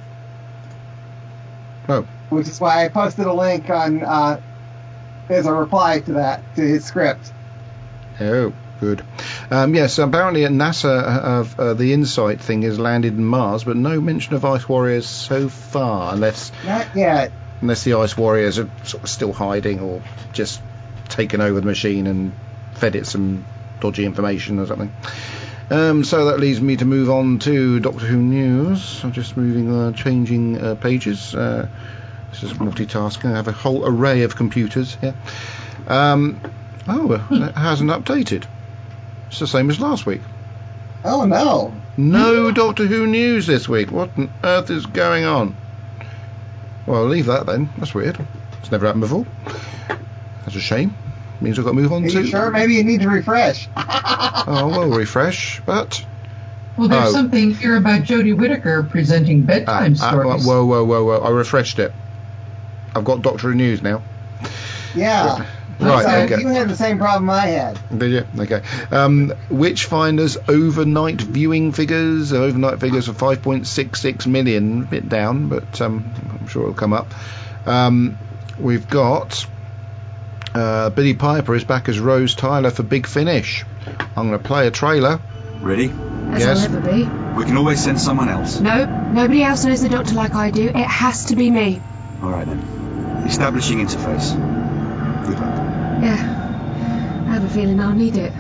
Oh, which is why I posted a link on uh, as a reply to that, to his script. oh, good. Um, yes, apparently at NASA, uh, uh, the InSight thing has landed in Mars, but no mention of Ice Warriors so far, unless Not yet. unless the Ice Warriors are sort of still hiding or just taken over the machine and fed it some dodgy information or something. Um, so that leaves me to move on to Doctor Who news. I'm just moving, uh, changing uh, pages. Uh, this is multitasking. I have a whole array of computers here. Um, oh, it hasn't updated. It's the same as last week. Oh no. No Doctor Who news this week. What on earth is going on? Well, I'll leave that then. That's weird. It's never happened before. That's a shame. Means I've got to move on Are to. you sure? Maybe you need to refresh. Oh, well, refresh, but. Well, there's Oh. something here about Jodie Whittaker presenting bedtime Ah, ah, stories. whoa, whoa, whoa, whoa! I refreshed it. I've got Doctor Who News now. Yeah. Right. So Okay. you had the same problem I had. Did you? Okay. Um, Witchfinder's overnight viewing figures. Overnight figures of five point six six million. A bit down, but um, I'm sure it'll come up. Um, we've got uh, Billy Piper is back as Rose Tyler for Big Finish. I'm going to play a trailer. Ready? As Yes. I'll ever be. We can always send someone else. No, nobody else knows the Doctor like I do. It has to be me. All right then. Establishing interface. Good luck. Yeah. I have a feeling I'll need it.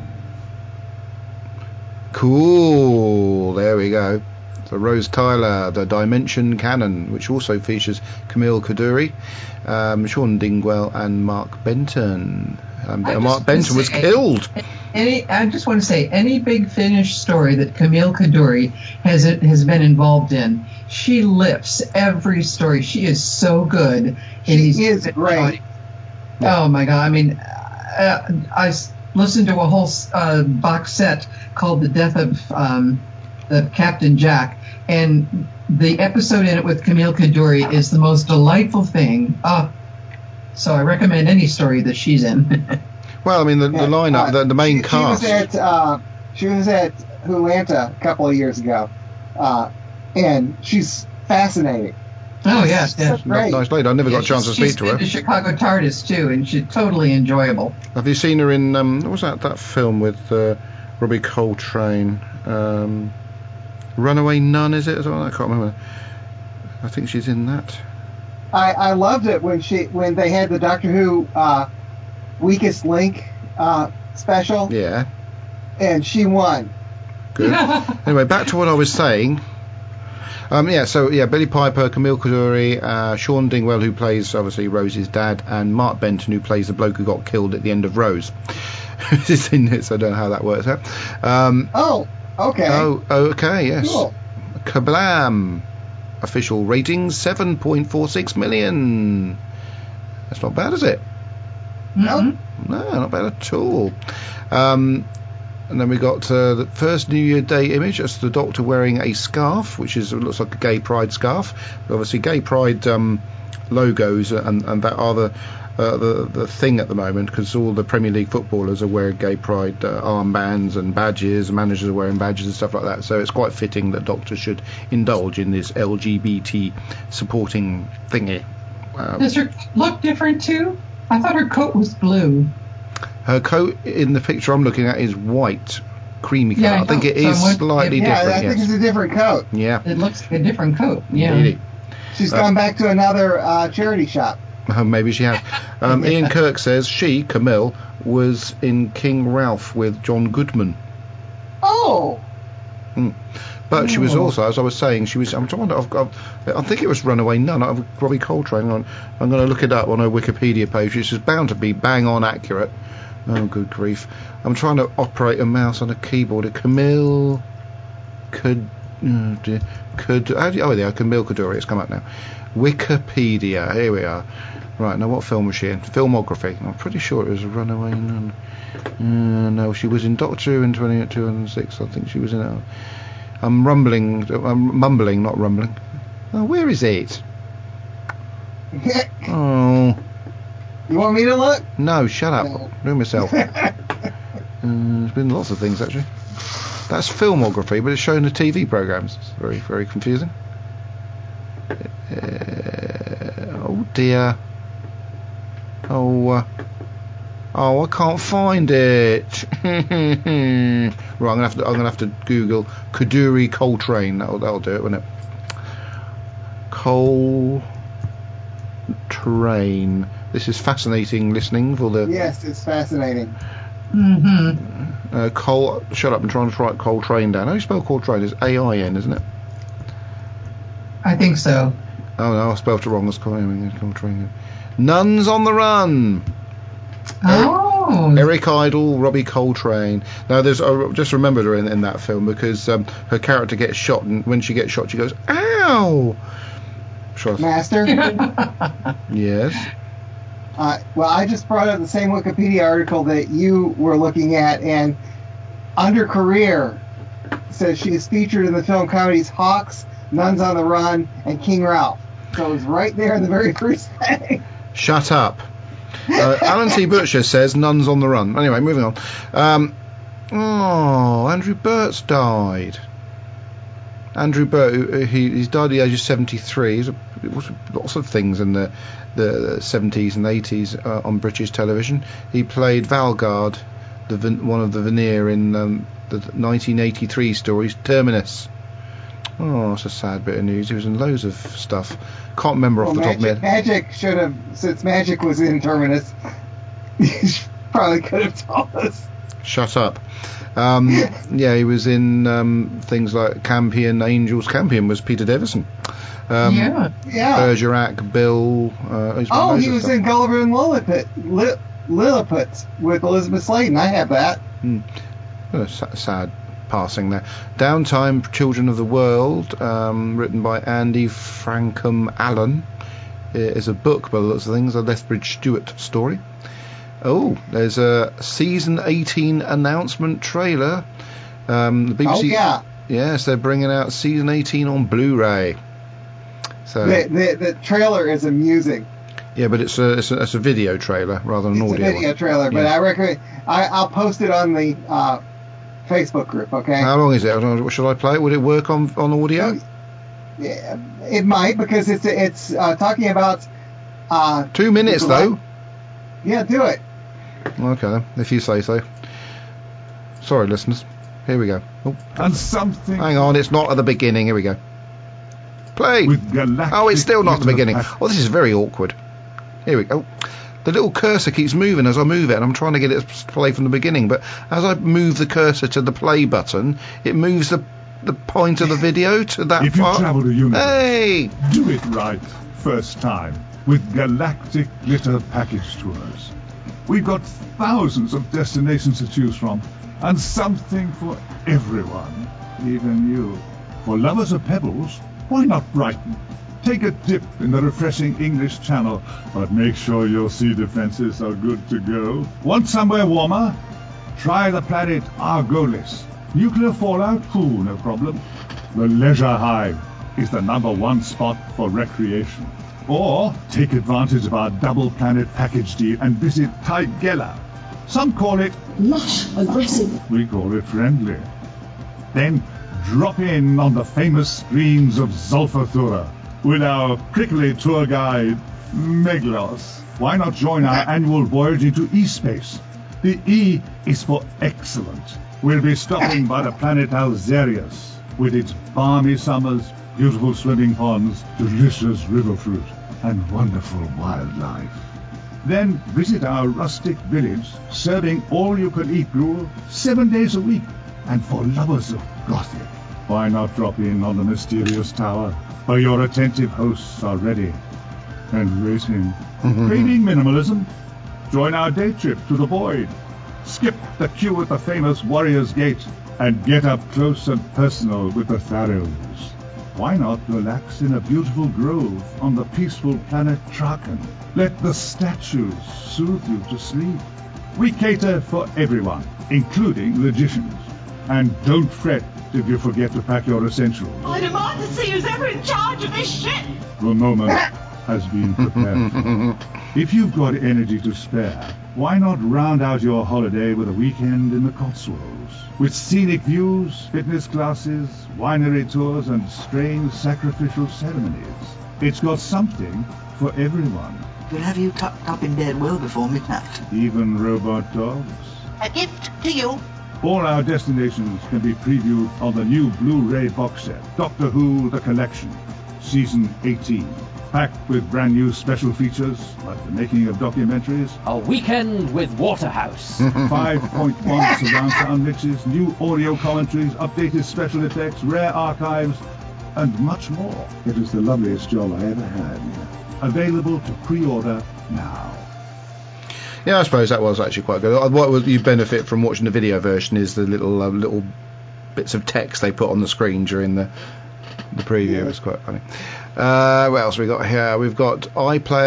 Cool. There we go. So Rose Tyler, the Dimension Canon, which also features Camille Coduri, um, Sean Dingwell, and Mark Benton. Um, I uh, just Mark wanna Benton was say- killed. Any, I just want to say, any Big Finish story that Camille Coduri has has been involved in, she lifts every story. She is so good. in She these- is great. Oh my God! I mean, uh, I s- listened to a whole uh, box set called "The Death of um, the Captain Jack," and the episode in it with Camille Coduri is the most delightful thing. Uh, so I recommend any story that she's in. Well, I mean, the, the Yeah, lineup, uh, the, the main she, cast. She was at uh, she was at Hulanta a couple of years ago, uh, and she's fascinating. Oh yeah, She's yeah. so great. Nice lady. I never got a chance to she's speak to been her. to Chicago TARDIS too, and she's totally enjoyable. Have you seen her in um, what was that that film with uh, Robbie Coltrane? Um, Runaway Nun, is it? Or something? I can't remember. I think she's in that. I, I loved it when she when they had the Doctor Who uh, Weakest Link uh, special, Yeah, and she won. good. Anyway, back to what I was saying. Um, yeah, so yeah, Billy Piper, Camille Coduri, uh, Sean Dingwell, who plays obviously Rose's dad, and Mark Benton, who plays the bloke who got killed at the end of Rose. Is in it, so I don't know how that works out. Um, Oh, okay. oh, okay, yes. Cool. Kablam! Official rating seven point four six million. That's not bad, is it? Mhm. No, not bad at all. Um, and then we got uh, the first New Year Day image. That's the Doctor wearing a scarf, which is looks like a Gay Pride scarf. But obviously, Gay Pride um, logos and, and that are the, uh, the the thing at the moment, because all the Premier League footballers are wearing Gay Pride uh, armbands and badges. Managers are wearing badges and stuff like that. So it's quite fitting that Doctor should indulge in this L G B T supporting thingy. Um, Does her look different too? I thought her coat was blue. Her coat in the picture I'm looking at is white, creamy colour. Yeah, I think it so is I'm with- slightly Yeah, I different. think Yes. it's a different coat. Yeah. It looks like a different coat. Yeah. Indeed. She's Uh, gone back to another uh, charity shop. Oh, maybe she has. Um, Ian Kirk says she, Camille, was in King Ralph with John Goodman. Oh, But she was Oh. also, as I was saying, she was. I'm trying to. I've got, I think it was Runaway Nun. I've Robbie Coltrane. On, I'm going to look it up on her Wikipedia page. Which is bound to be bang on accurate. Oh, good grief! I'm trying to operate a mouse on a keyboard. Camille could. Oh, dear. Could. How do you, oh, there. Camille Coduri. It's come up now. Wikipedia. Here we are. Right, now what film was she in? Filmography. I'm pretty sure it was Runaway Nun. Uh, no, she was in Doctor Who in two thousand six. I think she was in it. I'm rumbling, I'm mumbling, not rumbling. Oh, where is it? Oh, you want me to look? no, shut up. No. Do myself. uh, there's been lots of things, actually. That's filmography, but it's showing the T V programmes. It's very, very confusing. Uh, oh, dear. Oh, uh, oh, I can't find it. Right, I'm gonna have to. I'm gonna have to Google Coduri Coltrane. That'll that'll do it, won't it? Coltrane. This is fascinating listening for the Yes, it's fascinating. Mm-hmm. uh, Col. Shut up! I'm trying to write Coltrane down. How do you spell Coltrane? It's A I N, isn't it? I think so. Oh no, I spelled it wrong. It's Coltrane. Nuns on the Run. Oh. Eric Idle, Robbie Coltrane. Now, there's I just remembered her in, in that film because um, her character gets shot, and when she gets shot, she goes, "Ow!" Sure. Master? Yes. Uh, well, I just brought up the same Wikipedia article that you were looking at, and under career says she is featured in the film comedies Hawks, Nuns on the Run, and King Ralph. So it was right there in the very first thing. Shut up. Uh, Alan T. Butcher says Nuns on the Run. Anyway, moving on. Um, oh, Andrew Burt's died. Andrew Burt, he, he's died at the age of seventy-three. He's a, lots of things in the the seventies and eighties uh, on British television. He played Valgard, the one of the Veneer in um, the nineteen eighty-three stories Terminus. Oh, that's a sad bit of news. He was in loads of stuff. Can't remember well, off the Magic, top of my head. Magic should have, since Magic was in Terminus, he probably could have told us. Shut up. Um, yeah, he was in um, things like Campion, Angels. Campion was Peter Davison. Um, yeah, yeah. Bergerac, Bill. Uh, oh, he was stuff. in Gulliver and Lilliput, Li- Lilliput with Elizabeth Sladen. I have that. Hmm. Oh, sad passing there. Downtime, Children of the World, um, written by Andy Frankham Allen. It is a book by lots of things, a Lethbridge Stewart story. Oh, there's a season eighteen announcement trailer. Um, the B B C. Oh, yeah. Yes, they're bringing out season eighteen on Blu-ray. So the, the, the trailer is amusing. Yeah, but it's a it's a, it's a video trailer rather than an it's audio. It's a video one. trailer, but yeah. I recommend. I, I'll post it on the uh, Facebook group. Okay. How long is it? I don't know, should I play it? Would it work on on audio? Yeah, it might, because it's it's uh, talking about. Uh, Two minutes though. Yeah, do it. Okay, then, if you say so. Sorry, listeners. Here we go. Oh. And something. Hang on, it's not at the beginning. Here we go. Play. With galactic oh, it's still not at the beginning. Path- Oh, this is very awkward. Here we go. The little cursor keeps moving as I move it, and I'm trying to get it to play from the beginning. But as I move the cursor to the play button, it moves the the point of the video to that if part. If you travel to universe, hey, do it right first time with Galactic Glitter Package Tours. We've got thousands of destinations to choose from, and something for everyone, even you. For lovers of pebbles, why not Brighton? Take a dip in the refreshing English Channel, but make sure your sea defenses are good to go. Want somewhere warmer? Try the planet Argolis. Nuclear fallout? Cool, no problem. The Leisure Hive is the number one spot for recreation. Or take advantage of our double planet package deal and visit Tigella. Some call it lush, aggressive. We call it friendly. Then drop in on the famous screens of Zulfathura with our prickly tour guide, Meglos. Why not join our annual voyage into E-space? The E is for excellent. We'll be stopping by the planet Alzarius with its balmy summers, beautiful swimming ponds, delicious river fruit, and wonderful wildlife. Then visit our rustic village, serving all-you-can-eat gruel seven days a week. And for lovers of Gothic, why not drop in on the mysterious tower, where your attentive hosts are ready and waiting. Craving minimalism? Join our day trip to the void. Skip the queue at the famous Warrior's Gate and get up close and personal with the Pharaohs. Why not relax in a beautiful grove on the peaceful planet Traken? Let the statues soothe you to sleep. We cater for everyone, including logicians. And don't fret if you forget to pack your essentials. I demand to see who's ever in charge of this ship. The moment has been prepared. If you've got energy to spare, why not round out your holiday with a weekend in the Cotswolds? With scenic views, fitness classes, winery tours, and strange sacrificial ceremonies. It's got something for everyone. We'll have you tucked up in bed well before midnight. Even robot dogs. A gift to you. All our destinations can be previewed on the new Blu-ray box set, Doctor Who The Collection, Season eighteen. Packed with brand new special features, like the making of documentaries. A weekend with Waterhouse. five point one surround sound mixes, new audio commentaries, updated special effects, rare archives, and much more. It is the loveliest job I ever had. Available to pre-order now. Yeah, I suppose that was actually quite good. What you benefit from watching the video version is the little uh, little bits of text they put on the screen during the the preview. Yeah. It's quite funny. Uh, what else we got here? We've got iPlayer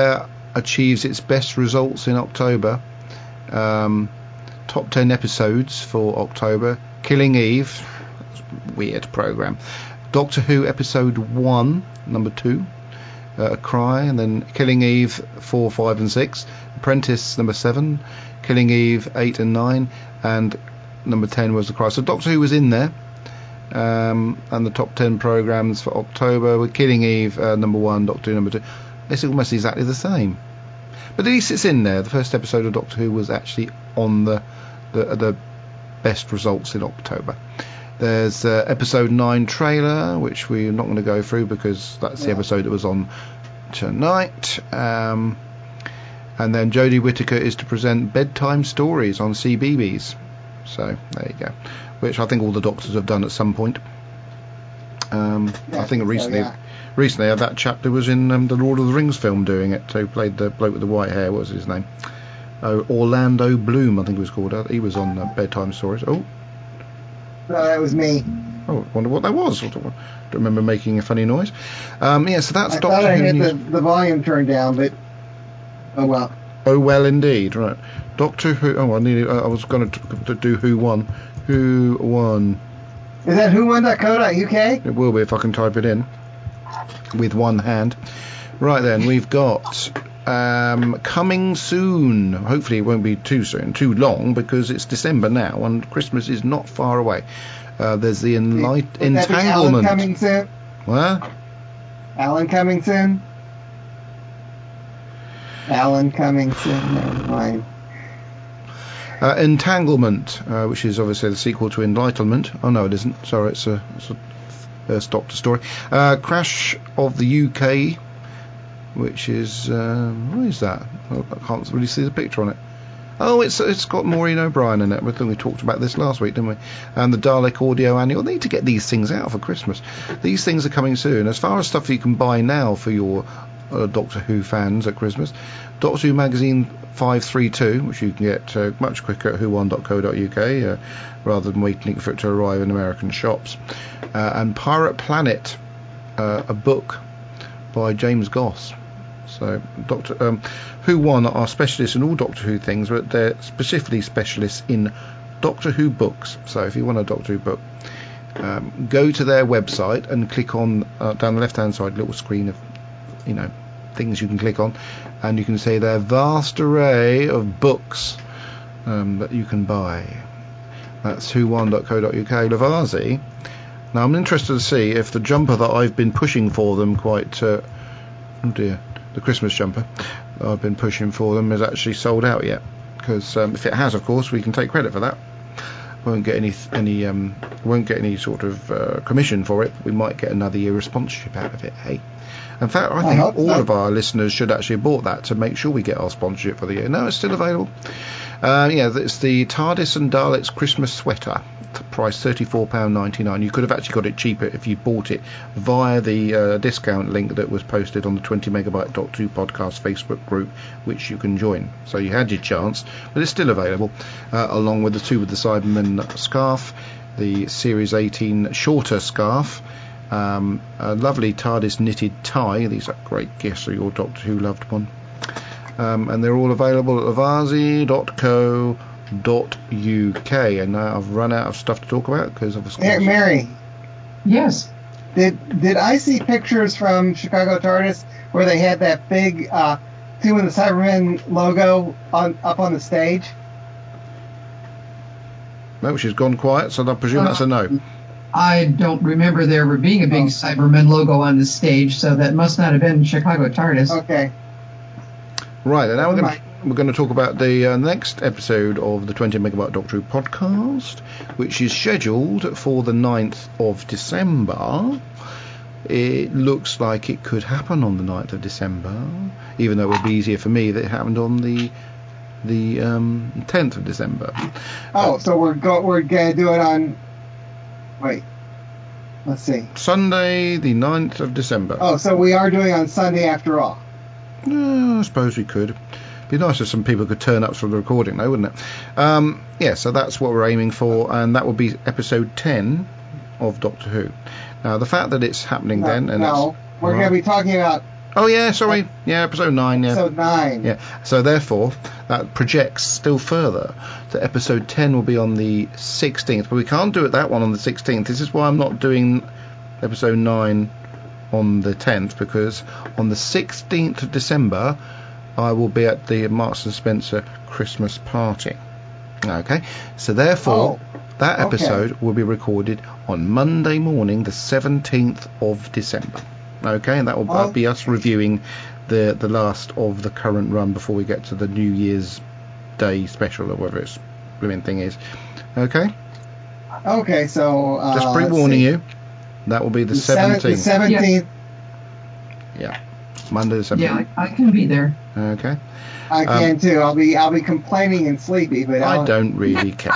achieves its best results in October. Um, top ten episodes for October. Killing Eve, weird program. Doctor Who episode one, number two, uh, A Cry, and then Killing Eve four, five, and six. Apprentice number seven, Killing Eve eight and nine, and number ten was A Cry. So Doctor Who was in there. Um, and the top ten programs for October were Killing Eve uh, number one, Doctor Who number two. It's almost exactly the same, but at least it's in there. The first episode of Doctor Who was actually on the the, the best results in October. There's uh, episode nine trailer, which we're not going to go through because that's the episode that was on tonight. Um, and then Jodie Whittaker is to present bedtime stories on C B B S. So there you go, which I think all the doctors have done at some point. Um, yeah, I think recently, so, yeah. recently uh, that chap that was in um, the Lord of the Rings film doing it, who played the bloke with the white hair. What was his name? Oh, Orlando Bloom, I think he was called. He was on uh, bedtime stories. Oh, no, that was me. Oh, I wonder what that was. I don't remember making a funny noise. Um, yeah, so that's I Doctor thought I Who had news. the, the volume turned down, but oh well. Oh well, indeed. Right, Doctor Who. Oh, I needed. I was going to, to do Who Won. Who Won. Is that who won dot co dot U K? It will be if I can type it in with one hand. Right then, we've got um, coming soon. Hopefully, it won't be too soon, too long, because it's December now and Christmas is not far away. Uh, there's the enlight- Would that be Alan entanglement. coming soon? What? Alan coming soon? Alan coming soon. Never mind. Uh, Entanglement, uh, which is obviously the sequel to Enlightenment. Oh no, it isn't. Sorry, it's a, it's a first Doctor story. Uh, Crash of the U K, which is uh, what is that? Oh, I can't really see the picture on it. Oh, it's it's got Maureen O'Brien in it. I think we talked about this last week, didn't we? And the Dalek Audio Annual. They need to get these things out for Christmas. These things are coming soon. As far as stuff you can buy now for your uh, Doctor Who fans at Christmas, Doctor Who magazine five three two, which you can get uh, much quicker at who one dot co dot U K, uh, rather than waiting for it to arrive in American shops. Uh, and Pirate Planet, uh, a book by James Goss. So Doctor um, Who One are specialists in all Doctor Who things, but they're specifically specialists in Doctor Who books. So if you want a Doctor Who book, um, go to their website and click on uh, down the left-hand side, little screen of, you know, things you can click on, and you can see their vast array of books um, that you can buy. That's who one dot co dot U K. Lavazi. Now I'm interested to see if the jumper that I've been pushing for them quite uh, oh dear the Christmas jumper that I've been pushing for them is actually sold out yet, because um, if it has, of course, we can take credit for that. Won't get any any um, won't get any sort of uh, commission for it. We might get another year of sponsorship out of it. Hey, in fact, I think I all so. of our listeners should actually have bought that to make sure we get our sponsorship for the year. No, it's still available. Uh, yeah, it's the TARDIS and Daleks Christmas sweater. Price thirty-four pounds ninety-nine. You could have actually got it cheaper if you bought it via the uh, discount link that was posted on the twenty megabyte Doctor Who podcast Facebook group, which you can join. So you had your chance, but it's still available, uh, along with the two with the Cybermen scarf, the Series eighteen shorter scarf, um, a lovely TARDIS knitted tie. These are great gifts for your Doctor Who loved one. Um, and they're all available at lavazi dot co dot U K. And now I've run out of stuff to talk about because obviously. Hey, Mary. Yes. Did did I see pictures from Chicago TARDIS where they had that big uh, doing the Cybermen logo on up on the stage? No, she's gone quiet, so I presume uh, that's a no. I don't remember there ever being a big oh. Cybermen logo on the stage, so that must not have been Chicago TARDIS. Okay. Right, and now we're going, to, we're going to talk about the uh, next episode of the twenty megabyte Doctor Who podcast, which is scheduled for the ninth of December. It looks like it could happen on the ninth of December, even though it would be easier for me that it happened on the the um, tenth of December. Oh, uh, so we're go- we're going to do it on... Wait. Let's see. Sunday, the ninth of December. Oh, so we are doing on Sunday after all. Uh, I suppose we could. Be nice if some people could turn up for the recording, though, wouldn't it? Um, yeah, so that's what we're aiming for, and that will be episode ten of Doctor Who. Now, the fact that it's happening no, then... and No, it's, we're right. going to be talking about Oh yeah, sorry. Yeah, episode nine. Yeah. Episode nine. Yeah. So therefore, that projects still further. So episode ten will be on the sixteenth, but we can't do it that one on the sixteenth. This is why I'm not doing episode nine on the tenth, because on the sixteenth of December I will be at the Marks and Spencer Christmas party. Okay. So therefore, Oh, that okay. episode will be recorded on Monday morning, the seventeenth of December. Okay, and that will Oh. be us reviewing the the last of the current run before we get to the New Year's Day special, or whatever its blooming thing is. Okay, Okay, so uh, just let's pre-warning see. you, that will be the The seventh- the seventeenth. seventeenth. Yeah, Monday the Yeah, seventeenth. I, I can be there. Okay, I Um, can too. I'll be I'll be complaining and sleepy, but I I'll, don't really care.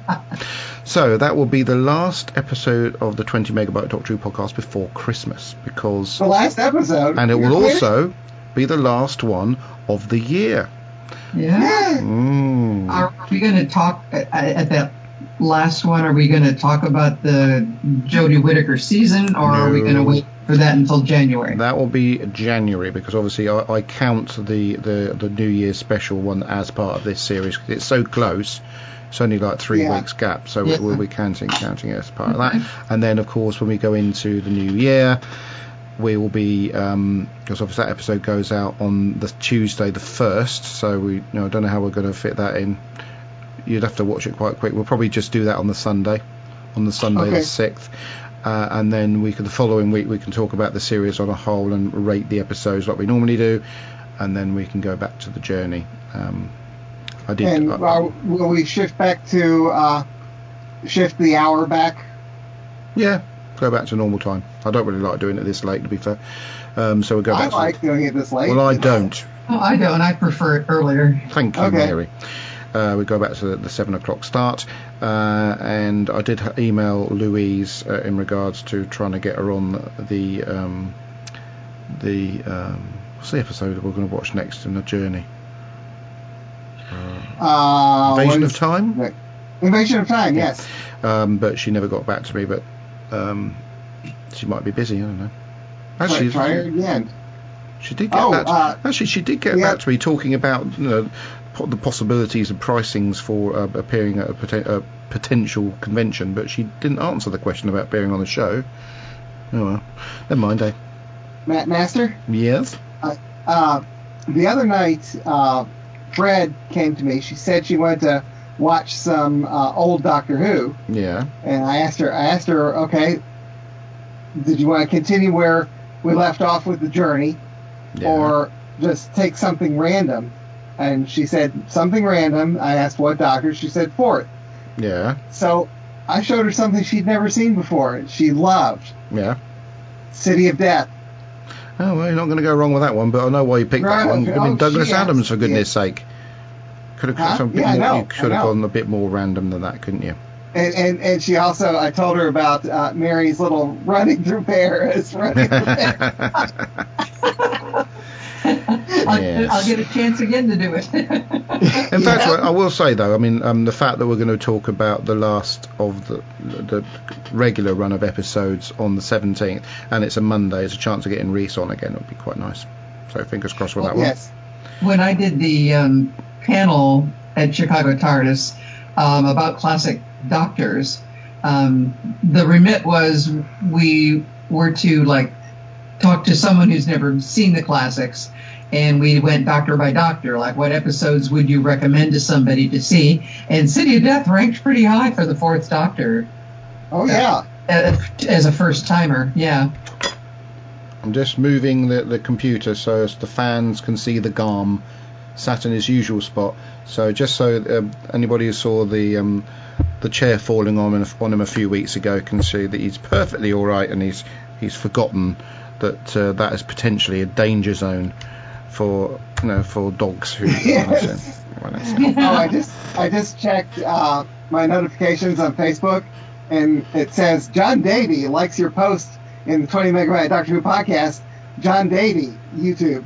So that will be the last episode of the twenty Megabyte Doctor Who podcast before Christmas, because the last episode. and it You're will kidding? also be the last one of the year. Yeah. Mm. Are we going to talk at, at that last one? Are we going to talk about the Jodie Whittaker season, or are we No. going to wait for that until January? That will be January, because obviously I, I count the, the, the New Year's special one as part of this series. It's so close. It's only like three Yeah. weeks gap, so Yeah. we'll be counting counting it as part of that. And then, of course, when we go into the new year, we will be um, because obviously that episode goes out on the Tuesday the first. So we, you know, I don't know how we're going to fit that in. You'd have to watch it quite quick. We'll probably just do that on the Sunday, on the Sunday Okay. the sixth. Uh, and then we can, the following week we can talk about the series on a whole and rate the episodes like we normally do, and then we can go back to the journey. Um, I did. And I- uh, will we shift back to uh, shift the hour back? yeah, go back to normal time. I don't really like doing it this late, to be fair. Um, so we'll go I back. like to, doing it this late. well, I don't. Oh, I don't. I prefer it earlier. Thank you, Okay. Mary. Uh, we go back to the, the seven o'clock start, uh, and I did h- email Louise uh, in regards to trying to get her on the um, the um, what's the episode that we're going to watch next in the journey? Uh, Invasion what of is- Time. Invasion of Time. Yes. Um, but she never got back to me. But um, she might be busy. I don't know. Actually, try, try her again. She did get Oh, back. To, uh, actually, she did get yeah. back to me talking about you know, po- the possibilities and pricings for uh, appearing at a, poten- a potential convention, but she didn't answer the question about appearing on the show. Oh well, never mind. Eh? Matt Master. Yes. Uh, the other night, uh, Fred came to me. She said she wanted to watch some uh, old Doctor Who, Yeah. and I asked her. I asked her, okay, did you want to continue where we left off with the journey, Yeah. or just take something random? And she said something random. I asked what Doctor. She said fourth. Yeah. So I showed her something she'd never seen before. She loved Yeah. City of Death. Oh well, you're not going to go wrong with that one. But I know why you picked Right, that one. okay. I mean, Oh, Douglas she Adams, asked- for goodness yeah. sake. Could have Huh? gone a bit Yeah, I more. know, You should I have know. gone a bit more random than that, couldn't you? And, and and she also, I told her about uh, Mary's little running through Paris. Running through Paris. I'll, Yes. I'll get a chance again to do it. In fact, I I will say though, I mean, um, the fact that we're going to talk about the last of the the regular run of episodes on the seventeenth, and it's a Monday, it's a chance of getting Reese on again. It would be quite nice. So fingers crossed with that one. Yes. When I did the um, panel at Chicago TARDIS um, about classic doctors, um, the remit was we were to like talk to someone who's never seen the classics, and we went doctor by doctor, like what episodes would you recommend to somebody to see? And City of Death ranked pretty high for the Fourth Doctor. Oh yeah. Uh, as a first timer, yeah. I'm just moving the, the computer so as the fans can see the Garm sat in his usual spot. So just so um, anybody who saw the um, the chair falling on him, on him a few weeks ago can see that he's perfectly all right, and he's he's forgotten that uh, that is potentially a danger zone for you know for dogs who. Yes. Well, that's- Oh, I just I just checked uh, my notifications on Facebook, and it says John Davey likes your post in the twenty Megabyte Doctor Who podcast. John Davey, YouTube.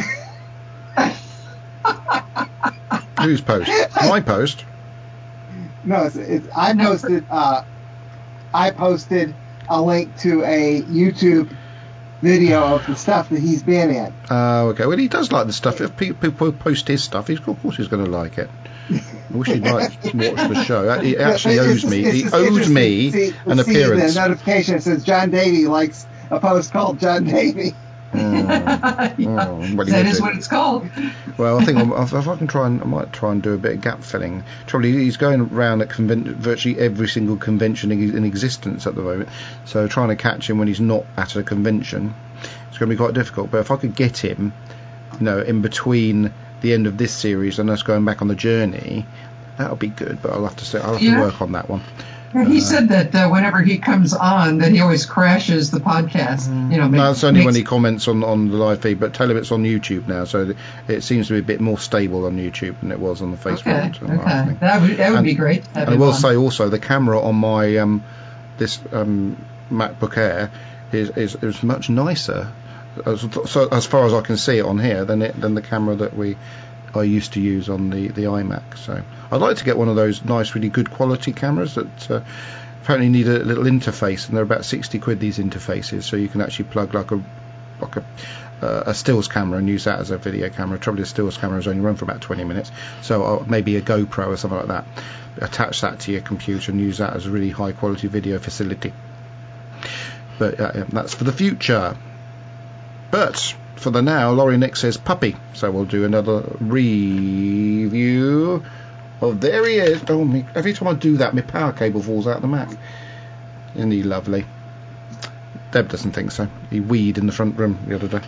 Whose post? My post. No, it's, it's I posted uh, I posted a link to a YouTube video of the stuff that he's been in. Oh, okay. Well, he does like the stuff. If people, people post his stuff, he's, of course he's going to like it. I wish he'd like watch the show. He actually owes me. He owes me see, an see appearance. The notification that says John Davey likes a post called John Davey. Oh, oh, well, that is what it's called. Well, I think I'm, if I can try and I might try and do a bit of gap filling. Trouble, he's going around at conven- virtually every single convention in, in existence at the moment. So trying to catch him when he's not at a convention, it's going to be quite difficult. But if I could get him, you know, in between the end of this series and us going back on the journey, that'll be good. But I'll have to say, I'll have yeah. to work on that one. Yeah, he uh, said that uh, whenever he comes on, that he always crashes the podcast. You know, make, no, it's only makes... when he comments on, on the live feed. But tell him it's on YouTube now, so it seems to be a bit more stable on YouTube than it was on the Facebook. Okay, okay. that would that would and, be great. And I will on. say also, the camera on my um, this um, MacBook Air is, is is much nicer, as, so as far as I can see it on here, than it than the camera that we. I used to use on the, the iMac. So I'd like to get one of those nice, really good quality cameras that uh, apparently need a little interface, and they're about sixty quid, these interfaces, so you can actually plug like a like a, uh, a stills camera and use that as a video camera. Trouble is, stills cameras only run for about twenty minutes, so uh, maybe a GoPro or something like that. Attach that to your computer and use that as a really high quality video facility. But uh, that's for the future. But for the now, Laurie Nick says puppy, so we'll do another review. Oh, there he is. Oh, me, every time I do that, my power cable falls out of the Mac. Isn't he lovely? Deb doesn't think so. He weed in the front room the other day.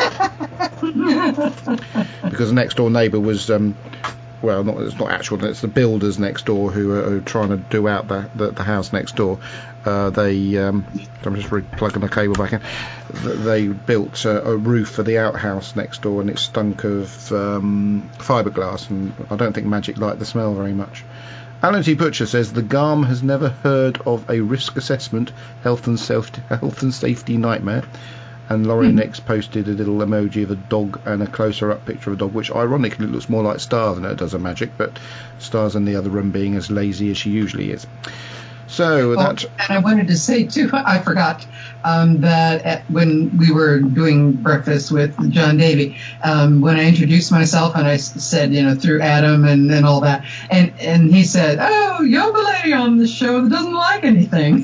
Because the next door neighbour was, um, well, not, it's not actual, it's the builders next door who are, are trying to do out the, the, the house next door. Uh, they, um, I'm just re-plugging the cable back in. They built uh, a roof for the outhouse next door, and it stunk of um, fiberglass, and I don't think Magic liked the smell very much. Alan T. Butcher says the G A R M has never heard of a risk assessment health and safety, health and safety nightmare. And Laurie mm-hmm. Nix posted a little emoji of a dog and a closer-up picture of a dog, which ironically looks more like Star than it does a Magic, but Star's in the other room being as lazy as she usually is. So oh, that. And I wanted to say too, I forgot um, that at, when we were doing breakfast with John Davey, um, when I introduced myself and I said, you know, through Adam and, and all that, and and he said, "Oh, you're the lady on the show that doesn't like anything."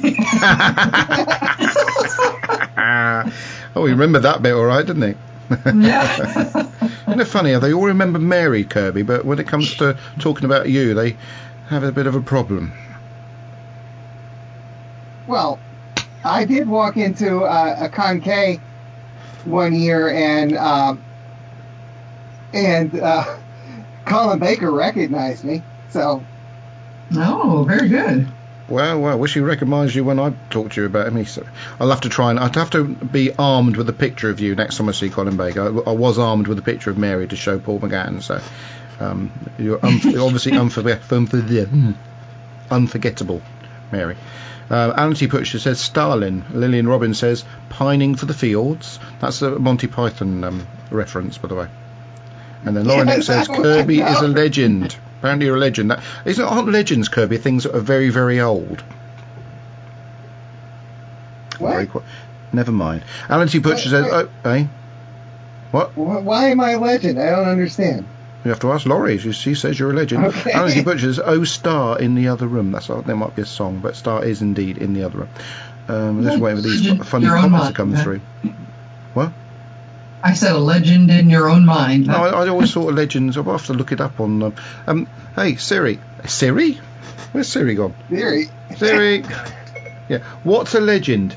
Oh, he remembered that bit all right, didn't he? Yeah. Isn't it funny how they all remember Mary, Kirby, but when it comes to talking about you, they have a bit of a problem. Well, I did walk into uh, a Con-K one year, and um, and uh, Colin Baker recognized me. So, oh, very good. Well, well, I wish he recognised you when I talk to you about him. So I'll have to try and I'd have to be armed with a picture of you next time I see Colin Baker. I, I was armed with a picture of Mary to show Paul McGann, so um, you're, un- you're obviously unforg- unforgettable, Mary. Uh, Alan T. Butcher says Stalin. Lillian Robbins says pining for the fields. That's a Monty Python um, reference, by the way. And then Lauren Nick says Kirby is a legend. Apparently you're a legend. That, isn't it, aren't legends, Kirby, things that are very, very old? What? Very qu- Never mind. Alan T. Butcher says, oh, eh? What? Why am I a legend? I don't understand. You have to ask Laurie. She, she says you're a legend. Okay. Alan T. Butcher says, oh, Star in the other room. That's There might be a song, but Star is indeed in the other room. Um, let's wait for these funny comments to come mind, through. Huh? What? I said a legend in your own mind. No, I, I always thought of legends. I'll have to look it up on. Um, um, hey, Siri. Siri? Where's Siri gone? Siri. Siri. Yeah. What's a legend?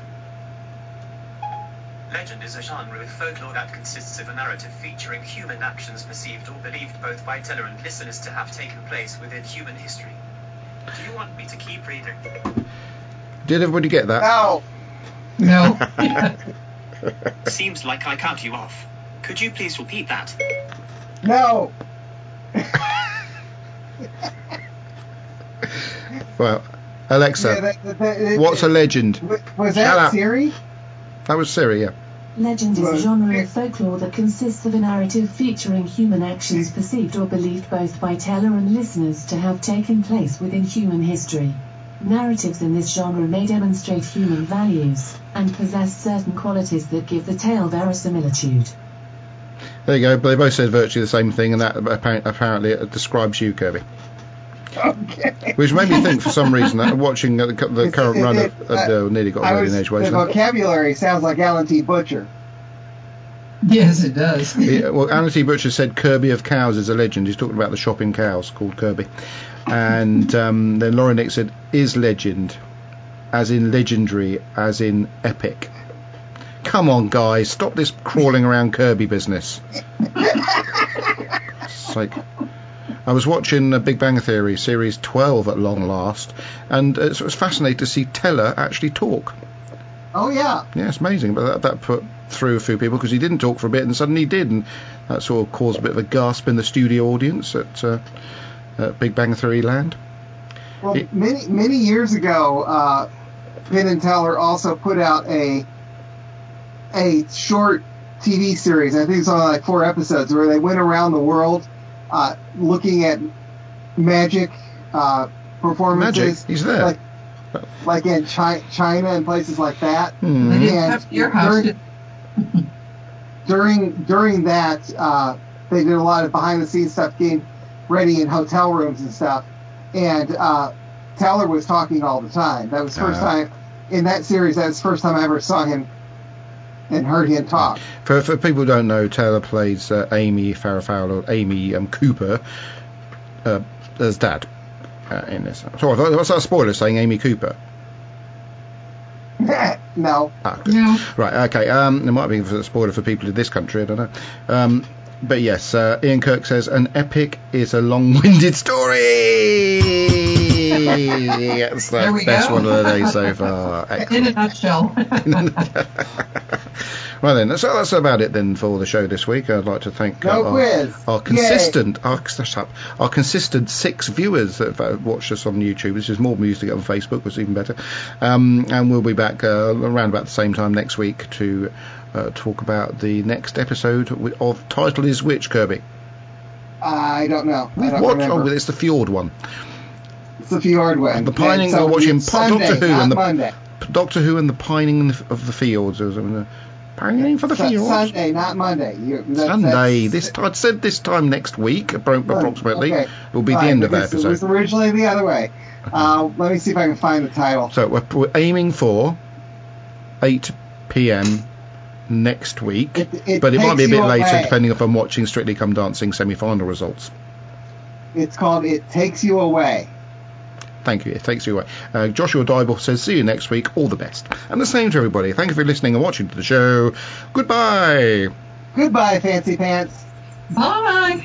Legend is a genre with folklore that consists of a narrative featuring human actions perceived or believed both by teller and listeners to have taken place within human history. Do you want me to keep reading? Did everybody get that? No. No. Seems like I cut you off. Could you please repeat that? No. Well, Alexa, yeah, that, that, that, what's a legend? Was that Siri? That was Siri, yeah. Legend is a genre of folklore that consists of a narrative featuring human actions perceived or believed both by teller and listeners to have taken place within human history. Narratives in this genre may demonstrate human values, and possess certain qualities that give the tale verisimilitude. There you go. But they both said virtually the same thing, and that apparently, apparently it describes you, Kirby. Okay. Which made me think, for some reason, that watching the, the It's- current it- run it- of uh, uh, nearly got I away was, in Age the Wasteland. vocabulary sounds like Alan T. Butcher. Yes, it does. Yeah, well, Alan T. Butcher said Kirby of Cows is a legend. He's talking about the shopping cows called Kirby. And um, then Lauren Nick said, is legend, as in legendary, as in epic. Come on, guys, stop this crawling around Kirby business. Sake. I was watching uh, Big Bang Theory, series twelve at long last, and uh, it was fascinating to see Teller actually talk. Oh, yeah. Yeah, it's amazing, but that, that put through a few people because he didn't talk for a bit and suddenly he did, and that sort of caused a bit of a gasp in the studio audience at, uh, at Big Bang Theory land. Well, It- many many years ago, uh, Penn and Teller also put out a a short T V series. I think it's only like four episodes, where they went around the world uh, looking at magic uh, performances. Magic? He's there. Like, like in Chi- China and places like that. Hmm. They didn't And have your house. during, during during that, uh, they did a lot of behind the scenes stuff, getting ready in hotel rooms and stuff. And uh, Teller was talking all the time. That was the first Ah. time in that series. That was the first time I ever saw him and heard him talk. For, for people who don't know, Taylor plays uh, Amy Farrah Fowler, Amy um, Cooper, uh, as Dad uh, in this. So I thought, what's that a spoiler saying Amy Cooper? No. Ah, good. No. Right, okay. Um, it might be a spoiler for people in this country, I don't know. Um, but yes, uh, Ian Kirk says, an epic is a long-winded story. That's the There we best go. one of the day so far. In Excellent. a nutshell. Right then, so that's about it then for the show this week. I'd like to thank No uh, quiz. our, our consistent, our, shut up, our consistent six viewers that have uh, watched us on YouTube. This is more music on Facebook, was even better. Um, and we'll be back uh, around about the same time next week to uh, talk about the next episode wi- of Title Is Which, Kirby? I don't know. I don't What? remember. Oh, it's the Fjord one. It's the Fjord one. The Pining. And so we're watching it's Po- Sunday, Doctor Who not and the Monday. Doctor Who and the Pining of the Fields. Or something. Pining for the Su- Fields. Sunday, not Monday. You, that's, Sunday. that's- This I said this time next week, appro- approximately, Okay. will be All the right, end of that because It was episode. originally the other way. Uh, let me see if I can find the title. So we're, we're aiming for eight p.m. next week, It- it but it might be a takes bit you later away. depending if I'm watching Strictly Come Dancing semi-final results. It's called It Takes You Away. Thank you. It takes you away. Uh, Joshua Dybel says, see you next week. All the best. And the same to everybody. Thank you for listening and watching to the show. Goodbye. Goodbye, Fancy Pants. Bye.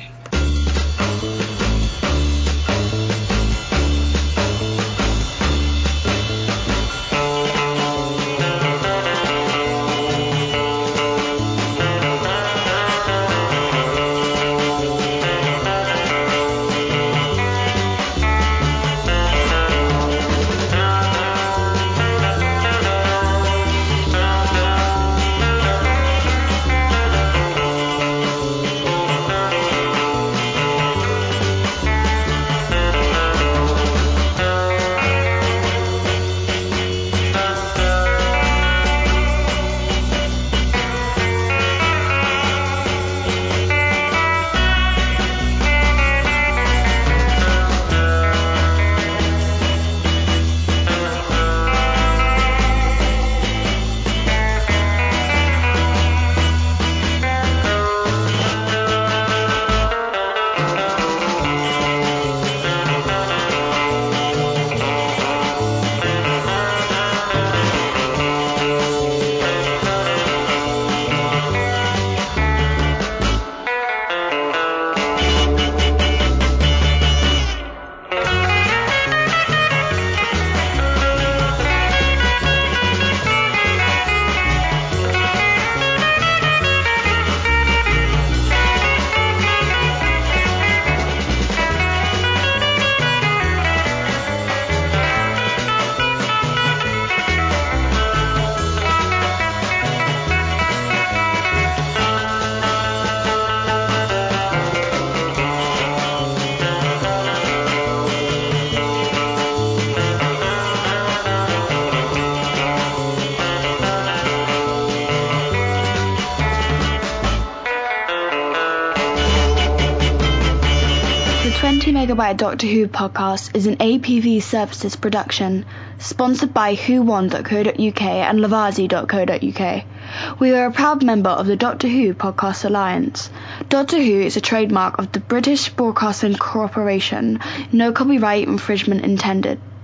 twenty Megabyte Doctor Who podcast is an A P V Services production, sponsored by who one dot co dot U K and Lavazi dot co dot U K. We are a proud member of the Doctor Who Podcast Alliance. Doctor Who is a trademark of the British Broadcasting Corporation. No copyright infringement intended.